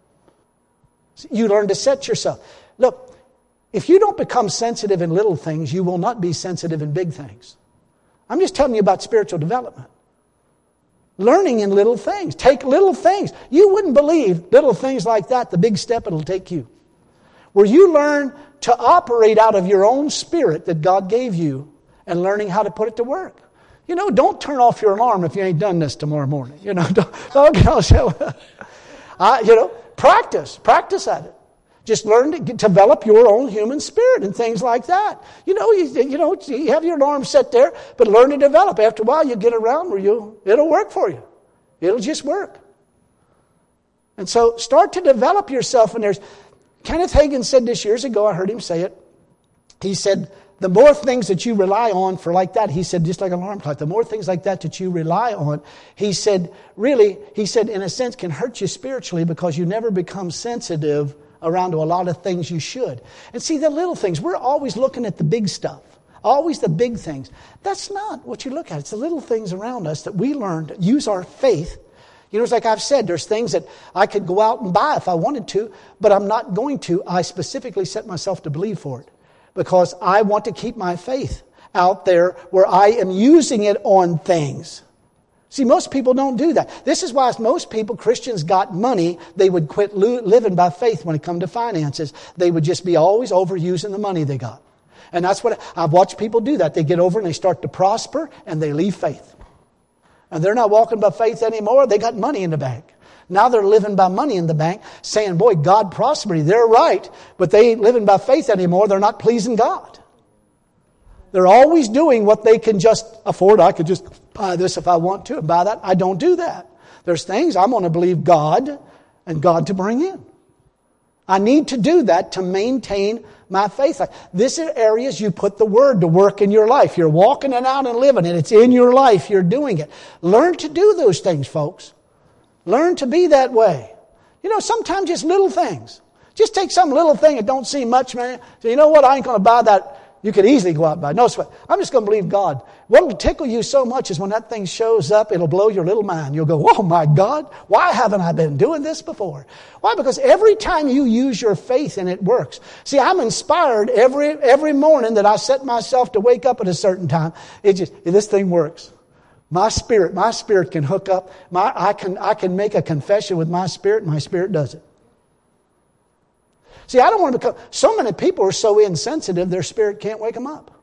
You learn to set yourself. Look, if you don't become sensitive in little things, you will not be sensitive in big things. I'm just telling you about spiritual development. Learning in little things. Take little things. You wouldn't believe little things like that, the big step it'll take you. Where you learn to operate out of your own spirit that God gave you and learning how to put it to work. You know, don't turn off your alarm if you ain't done this tomorrow morning. You know, don't, don't, don't uh, you know, practice. Practice at it. Just learn to get, develop your own human spirit and things like that. You know, you, you know, you have your alarm set there, but learn to develop. After a while, you get around where you, it'll work for you. It'll just work. And so start to develop yourself. And there's, Kenneth Hagin said this years ago. I heard him say it. He said, the more things that you rely on for like that, he said, just like an alarm clock, the more things like that that you rely on, he said, really, he said, in a sense, can hurt you spiritually because you never become sensitive around to a lot of things you should. And see, the little things, we're always looking at the big stuff. Always the big things. That's not what you look at. It's the little things around us that we learn to use our faith. You know, it's like I've said, there's things that I could go out and buy if I wanted to, but I'm not going to. I specifically set myself to believe for it because I want to keep my faith out there where I am using it on things. See, most people don't do that. This is why most people, Christians, got money. They would quit lo- living by faith when it come to finances. They would just be always overusing the money they got. And that's what I've watched people do that. They get over and they start to prosper and they leave faith. And they're not walking by faith anymore. They got money in the bank. Now they're living by money in the bank, saying, boy, God prospered me. They're right, but they ain't living by faith anymore. They're not pleasing God. They're always doing what they can just afford. I could just buy this if I want to and buy that. I don't do that. There's things I'm going to believe God and God to bring in. I need to do that to maintain my faith. These are areas you put the Word to work in your life. You're walking it out and living it. It's in your life. You're doing it. Learn to do those things, folks. Learn to be that way. You know, sometimes just little things. Just take some little thing that don't seem much, man. So you know what? I ain't going to buy that. You could easily go out and buy. No sweat. I'm just going to believe God. What will tickle you so much is when that thing shows up, it'll blow your little mind. You'll go, oh my God, why haven't I been doing this before? Why? Because every time you use your faith and it works. See, I'm inspired every every morning that I set myself to wake up at a certain time. It just, this thing works. My spirit, my spirit can hook up. My, I can, I can make a confession with my spirit, and my spirit does it. See, I don't want to become... So many people are so insensitive, their spirit can't wake them up.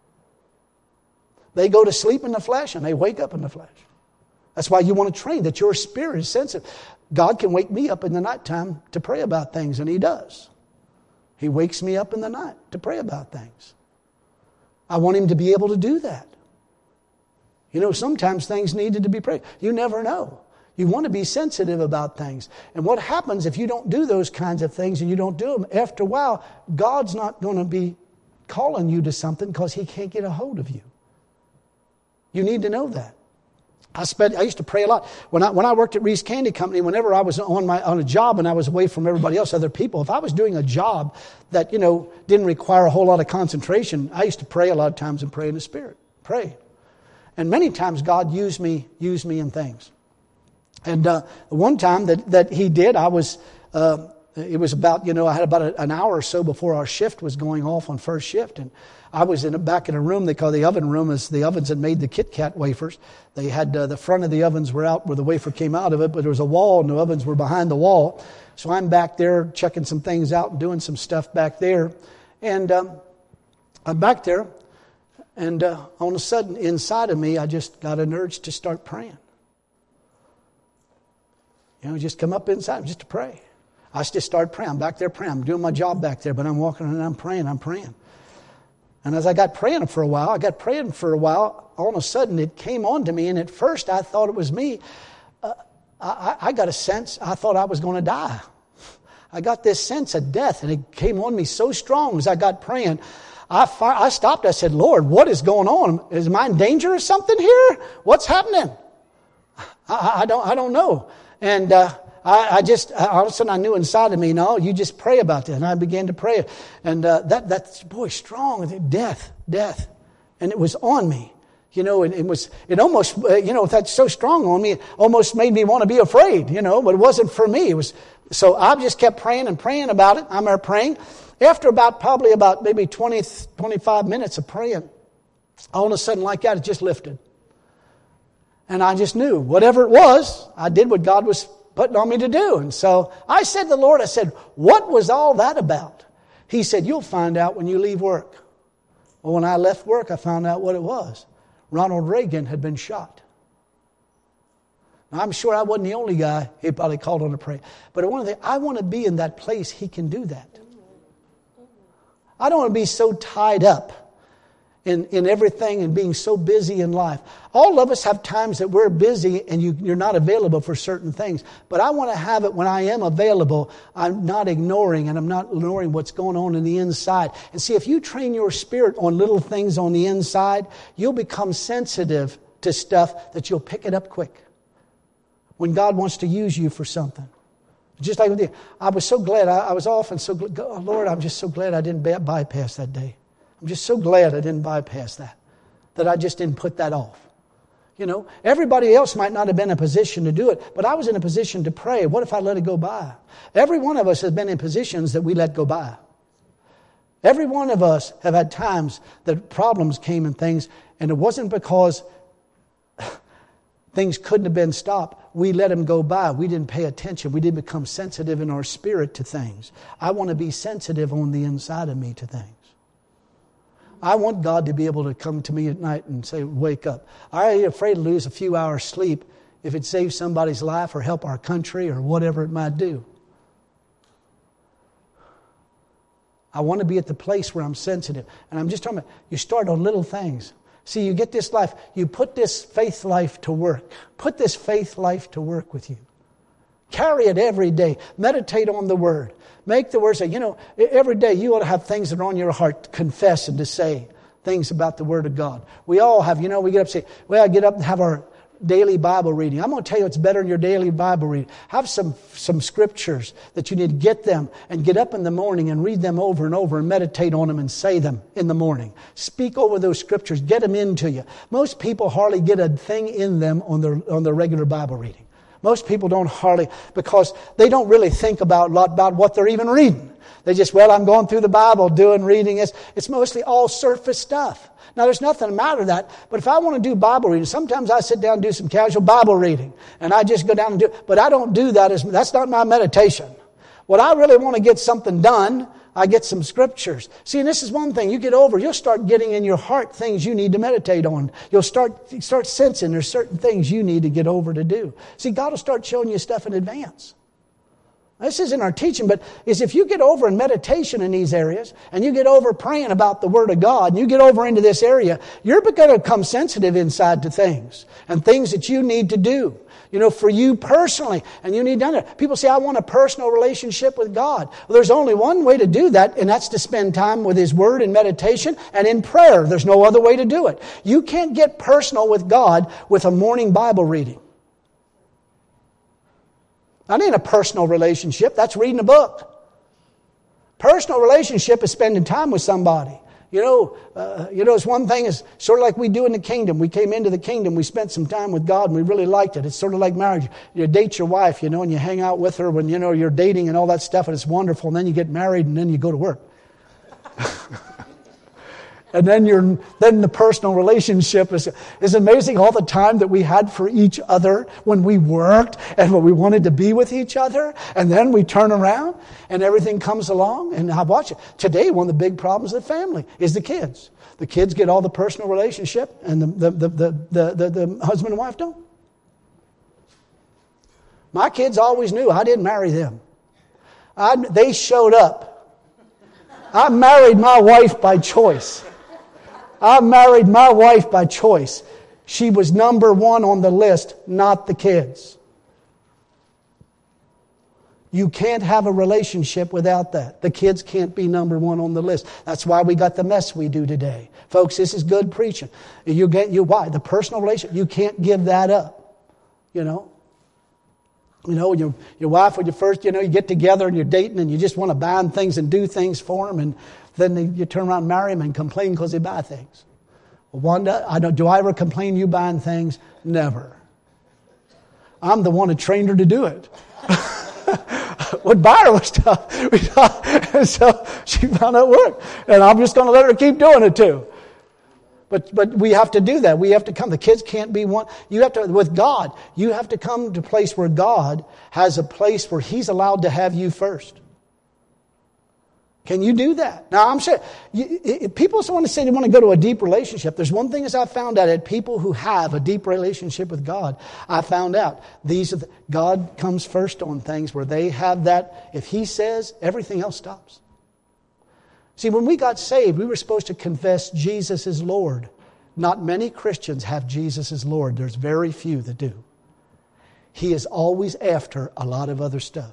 They go to sleep in the flesh and they wake up in the flesh. That's why you want to train that your spirit is sensitive. God can wake me up in the nighttime to pray about things, and He does. He wakes me up in the night to pray about things. I want Him to be able to do that. You know, sometimes things needed to be prayed. You never know. You want to be sensitive about things. And what happens if you don't do those kinds of things and you don't do them, after a while, God's not going to be calling you to something because He can't get a hold of you. You need to know that. I spent. I used to pray a lot. When I when I worked at Reese Candy Company, whenever I was on my on a job and I was away from everybody else, other people, if I was doing a job that, you know, didn't require a whole lot of concentration, I used to pray a lot of times and pray in the Spirit. Pray. And many times God used me, used me in things. And uh, one time that, that He did, I was, uh, it was about, you know, I had about a, an hour or so before our shift was going off on first shift. And I was in a, back in a room they call the oven room, as the ovens had made the Kit Kat wafers. They had, uh, the front of the ovens were out where the wafer came out of it, but there was a wall and the ovens were behind the wall. So I'm back there checking some things out and doing some stuff back there. And um, I'm back there, and uh, all of a sudden inside of me, I just got an urge to start praying. You know, just come up inside just to pray. I just started praying. I'm back there praying. I'm doing my job back there, but I'm walking and I'm praying. I'm praying. And as I got praying for a while, I got praying for a while, all of a sudden it came on to me. And at first I thought it was me. Uh, I, I got a sense, I thought I was going to die. I got this sense of death, and it came on me so strong as I got praying. I, I stopped. I said, Lord, what is going on? Is my in danger or something here? What's happening? I, I don't I don't know. And uh, I, I just, all of a sudden I knew inside of me, no, you just pray about this. And I began to pray. And uh, that, that's, boy, strong. Death, death. And it was on me. You know, and it was, it almost, uh, you know, that's so strong on me, it almost made me want to be afraid, you know, but it wasn't for me. It was, so I just kept praying and praying about it. I'm there praying. After about, probably about maybe twenty, twenty-five minutes of praying, all of a sudden like that, it just lifted. And I just knew, whatever it was, I did what God was putting on me to do. And so I said to the Lord, I said, what was all that about? He said, you'll find out when you leave work. Well, when I left work, I found out what it was. Ronald Reagan had been shot. Now, I'm sure I wasn't the only guy he probably called on to pray. But I want to, I want to be in that place He can do that. I don't want to be so tied up in, in everything and being so busy in life. All of us have times that we're busy and you, you're not available for certain things. But I want to have it when I am available, I'm not ignoring and I'm not ignoring what's going on in the inside. And see, if you train your spirit on little things on the inside, you'll become sensitive to stuff that you'll pick it up quick when God wants to use you for something. Just like with you. I was so glad. I, I was often so glad. Oh, Lord, I'm just so glad I didn't bypass that day. I'm just so glad I didn't bypass that. That I just didn't put that off. You know, everybody else might not have been in a position to do it, but I was in a position to pray. What if I let it go by? Every one of us has been in positions that we let go by. Every one of us have had times that problems came and things, and it wasn't because things couldn't have been stopped. We let them go by. We didn't pay attention. We didn't become sensitive in our spirit to things. I want to be sensitive on the inside of me to things. I want God to be able to come to me at night and say, wake up. I ain't afraid to lose a few hours sleep if it saves somebody's life or help our country or whatever it might do. I want to be at the place where I'm sensitive. And I'm just talking about, you start on little things. See, you get this life, you put this faith life to work. Put this faith life to work with you. Carry it every day. Meditate on the Word. Make the Word say, you know, every day you ought to have things that are on your heart to confess and to say things about the Word of God. We all have, you know, we get up and say, well, I get up and have our daily Bible reading. I'm going to tell you it's better in your daily Bible reading. Have some, some scriptures that you need to get them and get up in the morning and read them over and over and meditate on them and say them in the morning. Speak over those scriptures. Get them into you. Most people hardly get a thing in them on their, on their regular Bible reading. Most people don't hardly, because they don't really think about a lot about what they're even reading. They just, well, I'm going through the Bible, doing, reading this. It's mostly all surface stuff. Now, there's nothing matter with that, but if I want to do Bible reading, sometimes I sit down and do some casual Bible reading, and I just go down and do it, but I don't do that. As, that's not my meditation. What I really want to get something done, I get some scriptures. See, and this is one thing, you get over, you'll start getting in your heart things you need to meditate on. You'll start, start sensing there's certain things you need to get over to do. See, God will start showing you stuff in advance. This isn't our teaching, but is if you get over in meditation in these areas, and you get over praying about the Word of God, and you get over into this area, you're going to become sensitive inside to things, and things that you need to do, you know, for you personally, and you need done it. People say, I want a personal relationship with God. Well, there's only one way to do that, and that's to spend time with His Word in meditation and in prayer. There's no other way to do it. You can't get personal with God with a morning Bible reading. That ain't a personal relationship. That's reading a book. Personal relationship is spending time with somebody. You know, uh, you know, it's one thing is sort of like we do in the kingdom. We came into the kingdom. We spent some time with God and we really liked it. It's sort of like marriage. You date your wife, you know, and you hang out with her when, you know, you're dating and all that stuff and it's wonderful. And then you get married and then you go to work. And then you're, then the personal relationship is, is amazing. All the time that we had for each other when we worked and when we wanted to be with each other. And then we turn around and everything comes along. And I watch it. Today, one of the big problems of the family is the kids. The kids get all the personal relationship and the, the, the, the, the, the, the husband and wife don't. My kids always knew I didn't marry them. I, they showed up. I married my wife by choice. I married my wife by choice. She was number one on the list, not the kids. You can't have a relationship without that. The kids can't be number one on the list. That's why we got the mess we do today. Folks, this is good preaching. You get you why? The personal relationship, you can't give that up. You know? You know, your your wife, when you first, you know, you get together and you're dating and you just want to buy them things and do things for them, and then they, you turn around and marry them and complain because they buy things. Well, Wanda, I don't, do I ever complain you buying things? Never. I'm the one who trained her to do it. Would buy her stuff. And so she found out it worked. And I'm just going to let her keep doing it too. But but we have to do that. We have to come. The kids can't be one. You have to, with God, you have to come to a place where God has a place where He's allowed to have you first. Can you do that? Now, I'm sure you, if people want to say they want to go to a deep relationship. There's one thing as I found out at people who have a deep relationship with God. I found out these are the, God comes first on things where they have that. If He says, everything else stops. See, when we got saved, we were supposed to confess Jesus is Lord. Not many Christians have Jesus as Lord. There's very few that do. He is always after a lot of other stuff.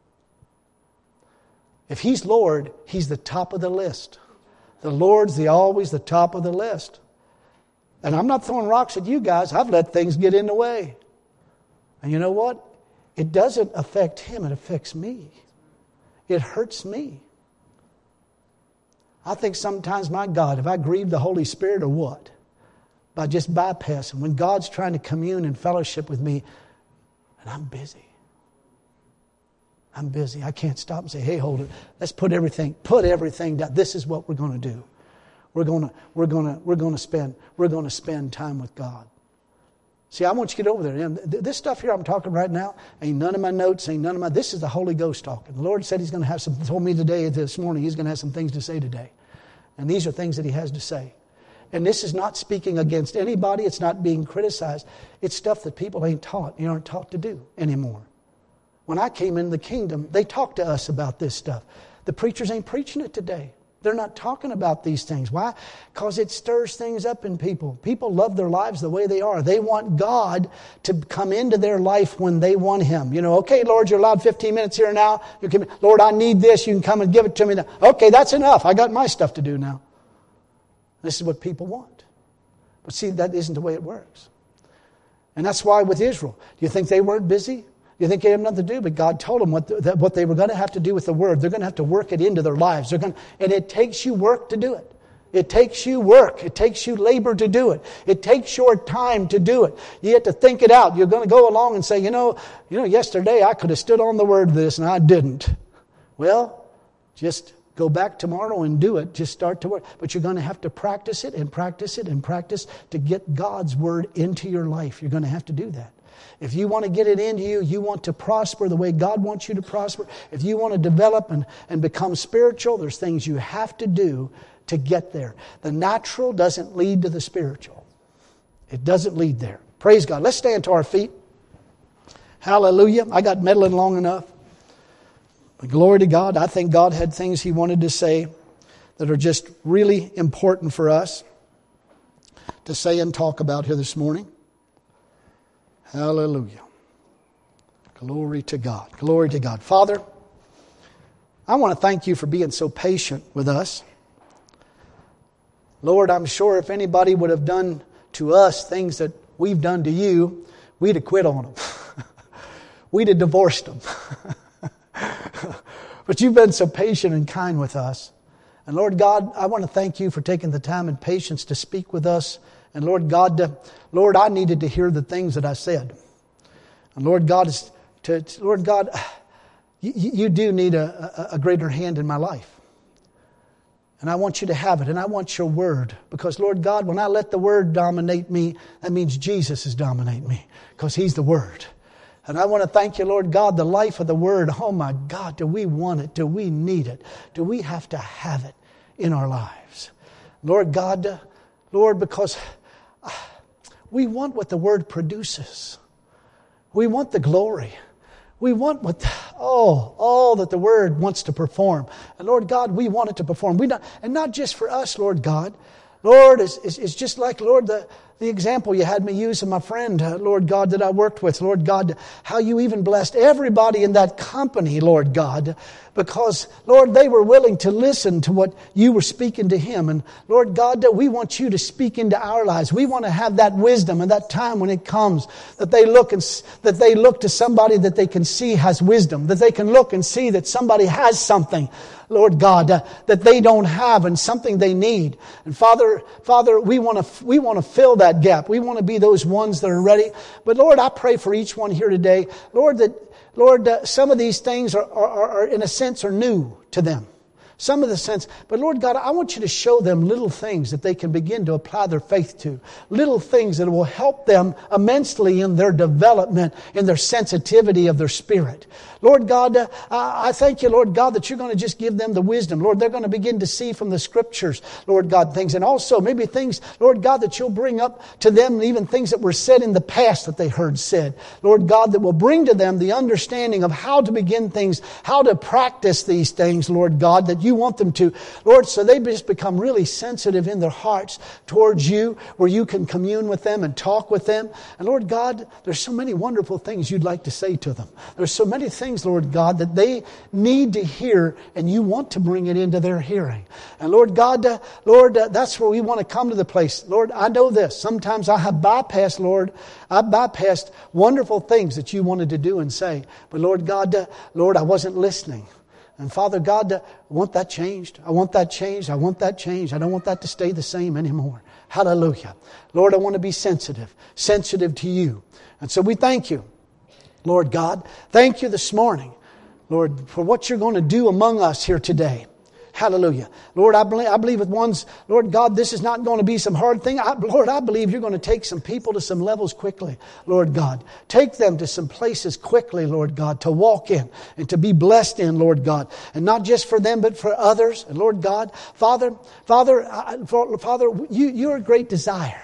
If He's Lord, He's the top of the list. The Lord's the always the top of the list. And I'm not throwing rocks at you guys. I've let things get in the way. And you know what? It doesn't affect Him. It affects me. It hurts me. I think sometimes, my God, have I grieved the Holy Spirit or what? By just bypassing. When God's trying to commune and fellowship with me, and I'm busy. I'm busy. I can't stop and say, hey, hold it. Let's put everything, put everything down. This is what we're going to do. We're going to, we're going to, we're going to spend, we're going to spend time with God. See, I want you to get over there. And this stuff here I'm talking right now ain't none of my notes, ain't none of my... This is the Holy Ghost talking. The Lord said He's going to have some... Told me today, this morning, He's going to have some things to say today. And these are things that He has to say. And this is not speaking against anybody. It's not being criticized. It's stuff that people ain't taught. You aren't taught to do anymore. When I came into the kingdom, they talked to us about this stuff. The preachers ain't preaching it today. They're not talking about these things. Why? Because it stirs things up in people. People love their lives the way they are. They want God to come into their life when they want Him. You know, okay, Lord, you're allowed fifteen minutes here now. You can, Lord, I need this. You can come and give it to me now. Okay, that's enough. I got my stuff to do now. This is what people want. But see, that isn't the way it works. And that's why with Israel, do you think they weren't busy? You think they had nothing to do, but God told them what, the, that what they were going to have to do with the Word. They're going to have to work it into their lives. They're going to, and it takes you work to do it. It takes you work. It takes you labor to do it. It takes your time to do it. You have to think it out. You're going to go along and say, you know, you know, yesterday I could have stood on the Word of this and I didn't. Well, just go back tomorrow and do it. Just start to work. But you're going to have to practice it and practice it and practice to get God's Word into your life. You're going to have to do that. If you want to get it into you, you want to prosper the way God wants you to prosper. If you want to develop and, and become spiritual, there's things you have to do to get there. The natural doesn't lead to the spiritual. It doesn't lead there. Praise God. Let's stand to our feet. Hallelujah. I got meddling long enough. But glory to God. I think God had things He wanted to say that are just really important for us to say and talk about here this morning. Hallelujah. Glory to God. Glory to God. Father, I want to thank You for being so patient with us. Lord, I'm sure if anybody would have done to us things that we've done to You, we'd have quit on them. We'd have divorced them. But You've been so patient and kind with us. And Lord God, I want to thank You for taking the time and patience to speak with us. And Lord God, uh, Lord, I needed to hear the things that I said. And Lord God, is to, to Lord God, you, you do need a, a, a greater hand in my life. And I want You to have it. And I want Your Word. Because Lord God, when I let the Word dominate me, that means Jesus is dominating me. Because He's the Word. And I want to thank You, Lord God, the life of the Word. Oh my God, do we want it? Do we need it? Do we have to have it in our lives? Lord God, uh, Lord, because we want what the Word produces. We want the glory. We want what, oh, all that the Word wants to perform. And Lord God, we want it to perform. We not, and not just for us, Lord God. Lord, it's, it's, it's just like, Lord, the, the example You had me use of my friend, uh, Lord God, that I worked with. Lord God, how You even blessed everybody in that company, Lord God. Because, Lord, they were willing to listen to what You were speaking to him. And Lord God, we want You to speak into our lives. We want to have that wisdom and that time when it comes that they look and that they look to somebody that they can see has wisdom. That they can look and see that somebody has something, Lord God, uh, that they don't have and something they need. And Father, Father, we want to we want to fill that gap. We want to be those ones that are ready. But Lord, I pray for each one here today, Lord, that Lord, uh, some of these things are, are, are, in a sense, are new to them. Some of the sense. But Lord God, I want You to show them little things that they can begin to apply their faith to. Little things that will help them immensely in their development, in their sensitivity of their spirit. Lord God, uh, I thank You, Lord God, that You're going to just give them the wisdom. Lord, they're going to begin to see from the Scriptures, Lord God, things. And also maybe things, Lord God, that You'll bring up to them, even things that were said in the past that they heard said. Lord God, that will bring to them the understanding of how to begin things, how to practice these things, Lord God, that You want them to. Lord, so they just become really sensitive in their hearts towards You, where You can commune with them and talk with them. And Lord God, there's so many wonderful things You'd like to say to them. There's so many things, Lord God, that they need to hear, and You want to bring it into their hearing. And Lord God, uh, Lord, uh, that's where we want to come to the place. Lord, I know this. Sometimes I have bypassed, Lord, I bypassed wonderful things that You wanted to do and say. But Lord God, uh, Lord, I wasn't listening. And Father God, I want that changed. I want that changed. I want that changed. I don't want that to stay the same anymore. Hallelujah. Lord, I want to be sensitive, sensitive to You. And so we thank You, Lord God. Thank You this morning, Lord, for what You're going to do among us here today. Hallelujah. Lord, I believe, I believe with one's, Lord God, this is not going to be some hard thing. I, Lord, I believe you're going to take some people to some levels quickly, Lord God. Take them to some places quickly, Lord God, to walk in and to be blessed in, Lord God. And not just for them, but for others. And Lord God, Father, Father, I, Father, you, you're a great desire.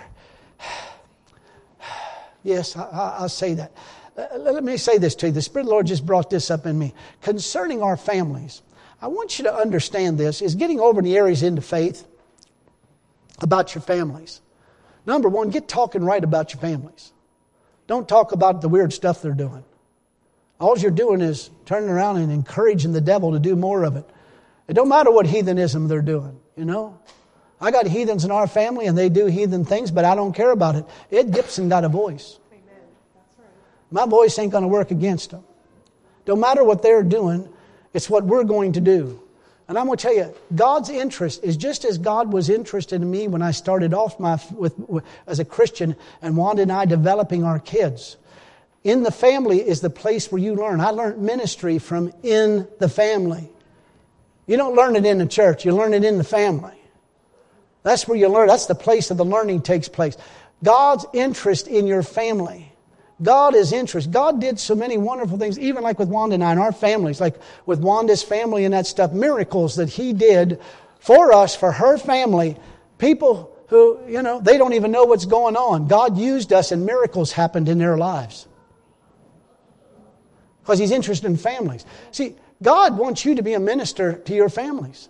Yes, I, I, I'll say that. Uh, let me say this to you. The Spirit of the Lord just brought this up in me. Concerning our families, I want you to understand this, is getting over in the areas into faith about your families. Number one, get talking right about your families. Don't talk about the weird stuff they're doing. All you're doing is turning around and encouraging the devil to do more of it. It don't matter what heathenism they're doing, you know. I got heathens in our family and they do heathen things, but I don't care about it. Ed Gibson got a voice. Amen. That's right. My voice ain't going to work against them. Don't matter what they're doing. It's what we're going to do. And I'm going to tell you, God's interest is just as God was interested in me when I started off my with, with as a Christian and Wanda and I developing our kids. In the family is the place where you learn. I learned ministry from in the family. You don't learn it in the church. You learn it in the family. That's where you learn. That's the place that the learning takes place. God's interest in your family. God is interest. God did so many wonderful things, even like with Wanda and I and our families, like with Wanda's family and that stuff, miracles that He did for us, for her family. People who, you know, they don't even know what's going on. God used us and miracles happened in their lives. Because He's interested in families. See, God wants you to be a minister to your families.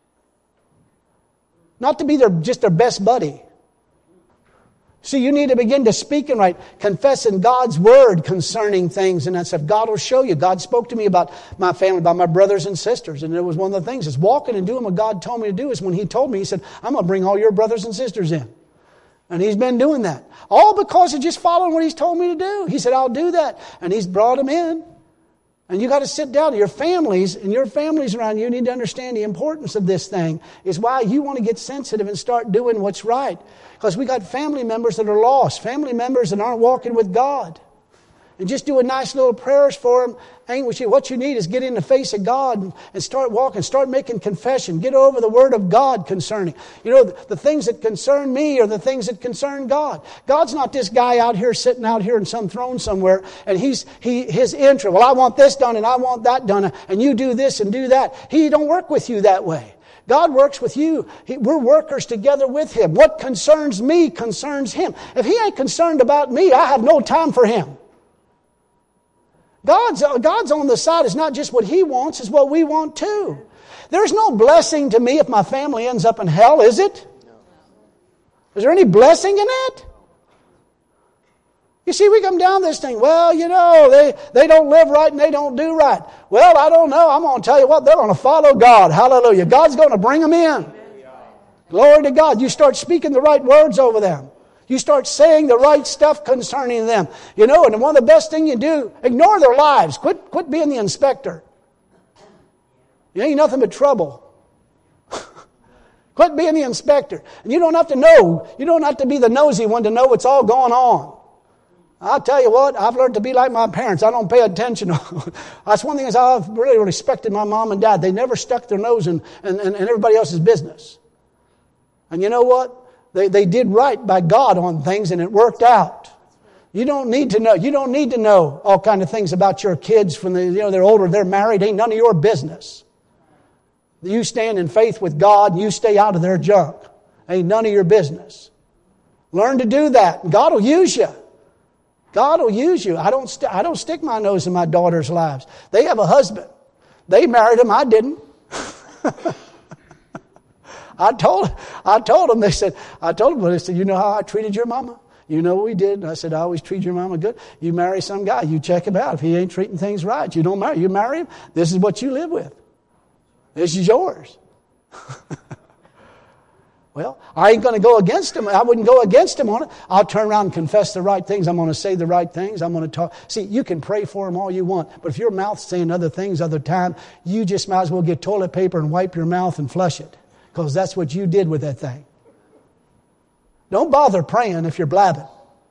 Not to be their just their best buddy. See, you need to begin to speak and right, confessing God's Word concerning things and that stuff. God will show you. God spoke to me about my family, about my brothers and sisters. And it was one of the things, is walking and doing what God told me to do. Is when He told me, He said, I'm going to bring all your brothers and sisters in. And He's been doing that. All because of just following what He's told me to do. He said, I'll do that. And He's brought them in. And you got to sit down. Your families and your families around you need to understand the importance of this thing. Is why you want to get sensitive and start doing what's right. Because we got family members that are lost. Family members that aren't walking with God. And just doing nice little prayers for them ain't what you. What you need is get in the face of God and, and start walking. Start making confession. Get over the Word of God concerning. You know, the, the things that concern me are the things that concern God. God's not this guy out here sitting out here in some throne somewhere. And he's he his interest. Well, I want this done and I want that done. And you do this and do that. He don't work with you that way. God works with you. He, we're workers together with Him. What concerns me concerns Him. If He ain't concerned about me, I have no time for Him. God's, God's on the side. It's not just what He wants, it's what we want too. There's no blessing to me if my family ends up in hell, is it? Is there any blessing in that? You see, we come down this thing, well, you know, they, they don't live right and they don't do right. Well, I don't know. I'm going to tell you what, they're going to follow God. Hallelujah. God's going to bring them in. Glory to God. You start speaking the right words over them. You start saying the right stuff concerning them. You know, and one of the best things you do, ignore their lives. Quit, quit being the inspector. You ain't nothing but trouble. Quit being the inspector. And you don't have to know. You don't have to be the nosy one to know what's all going on. I'll tell you what, I've learned to be like my parents. I don't pay attention. That's one thing is I've really respected my mom and dad. They never stuck their nose in, in, in everybody else's business. And you know what? They, they did right by God on things and it worked out. You don't need to know. You don't need to know all kind of things about your kids from the, you know, they're older, they're married. Ain't none of your business. You stand in faith with God and you stay out of their junk. Ain't none of your business. Learn to do that. God will use you. God will use you. I don't, st- I don't stick my nose in my daughter's lives. They have a husband. They married him. I didn't. I told, I told them, they said, I told them, they said, you know how I treated your mama? You know what we did? And I said, I always treat your mama good. You marry some guy, you check him out. If he ain't treating things right, you don't marry. You marry him, this is what you live with. This is yours. Well, I ain't going to go against him. I wouldn't go against him on it. I'll turn around and confess the right things. I'm going to say the right things. I'm going to talk. See, you can pray for him all you want. But if your mouth's saying other things other time, you just might as well get toilet paper and wipe your mouth and flush it. Because that's what you did with that thing. Don't bother praying if you're blabbing.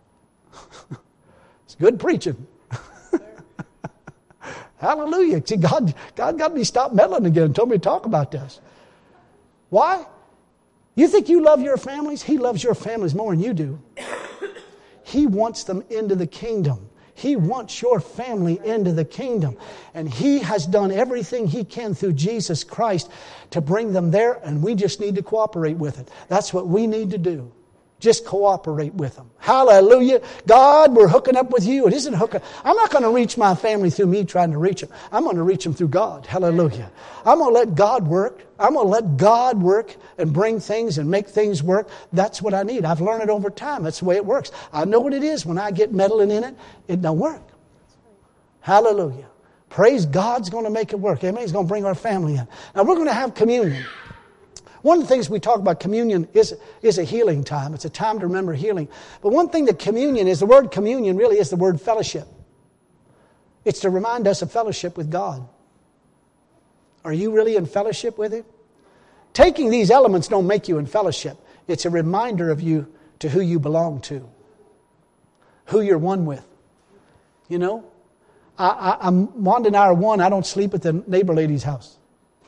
It's good preaching. Hallelujah. See, God, God got me stopped meddling again and told me to talk about this. Why? You think you love your families? He loves your families more than you do. He wants them into the kingdom. He wants your family into the kingdom. And He has done everything He can through Jesus Christ to bring them there, and we just need to cooperate with it. That's what we need to do. Just cooperate with them. Hallelujah. God, we're hooking up with you. It isn't hooking. I'm not going to reach my family through me trying to reach them. I'm going to reach them through God. Hallelujah. I'm going to let God work. I'm going to let God work and bring things and make things work. That's what I need. I've learned it over time. That's the way it works. I know what it is. When I get meddling in it, it don't work. Hallelujah. Praise God's going to make it work. Amen. He's going to bring our family in. Now we're going to have communion. One of the things we talk about communion is, is a healing time. It's a time to remember healing. But one thing that communion is, the word communion really is the word fellowship. It's to remind us of fellowship with God. Are you really in fellowship with Him? Taking these elements don't make you in fellowship. It's a reminder of you to who you belong to. Who you're one with. You know? I, I, I'm, Wanda and I are one. I don't sleep at the neighbor lady's house.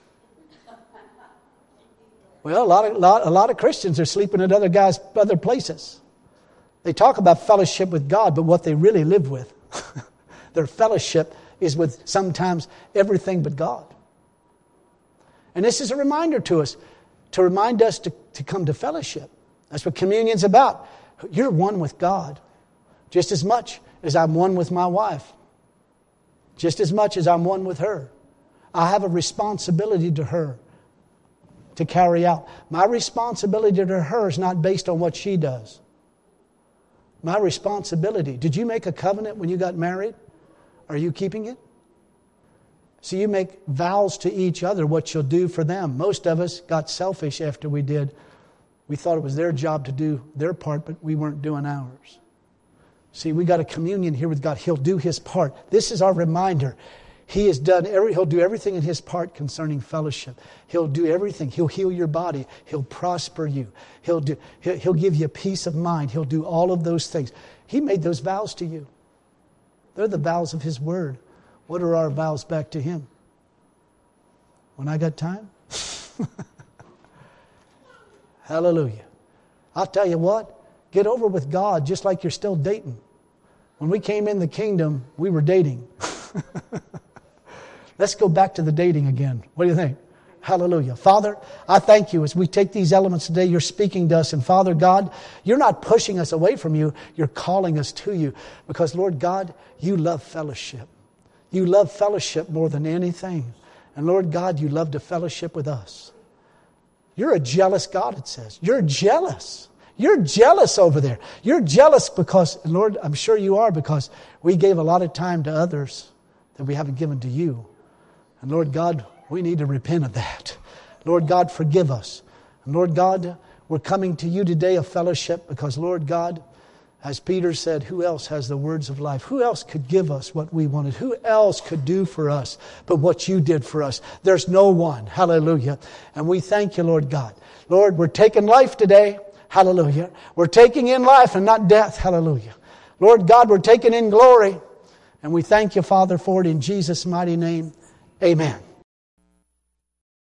Well, a lot of lot, a lot of Christians are sleeping at other guys, other places. They talk about fellowship with God, but what they really live with, their fellowship is with sometimes everything but God. And this is a reminder to us, to remind us to, to come to fellowship. That's what communion's about. You're one with God, just as much as I'm one with my wife, just as much as I'm one with her. I have a responsibility to her to carry out. My responsibility to her is not based on what she does. My responsibility. Did you make a covenant when you got married? Are you keeping it? So you make vows to each other what you'll do for them. Most of us got selfish after we did. We thought it was their job to do their part, but we weren't doing ours. See, we got a communion here with God. He'll do His part. This is our reminder. He has done every, He'll do everything in His part concerning fellowship. He'll do everything. He'll heal your body. He'll prosper you. He'll do, he'll, he'll give you peace of mind. He'll do all of those things. He made those vows to you. They're the vows of His Word. What are our vows back to Him? When I got time? Hallelujah. I'll tell you what, get over with God just like you're still dating. When we came in the kingdom, we were dating. Let's go back to the dating again. What do you think? Hallelujah. Father, I thank You as we take these elements today. You're speaking to us. And Father God, You're not pushing us away from You. You're calling us to You. Because Lord God, You love fellowship. You love fellowship more than anything. And Lord God, You love to fellowship with us. You're a jealous God, it says. You're jealous. You're jealous over there. You're jealous because, and Lord, I'm sure You are, because we gave a lot of time to others that we haven't given to You. And Lord God, we need to repent of that. Lord God, forgive us. And Lord God, we're coming to You today of fellowship because, Lord God, as Peter said, who else has the words of life? Who else could give us what we wanted? Who else could do for us but what You did for us? There's no one. Hallelujah. And we thank You, Lord God. Lord, we're taking life today. Hallelujah. We're taking in life and not death. Hallelujah. Lord God, we're taking in glory. And we thank You, Father, for it in Jesus' mighty name. Amen.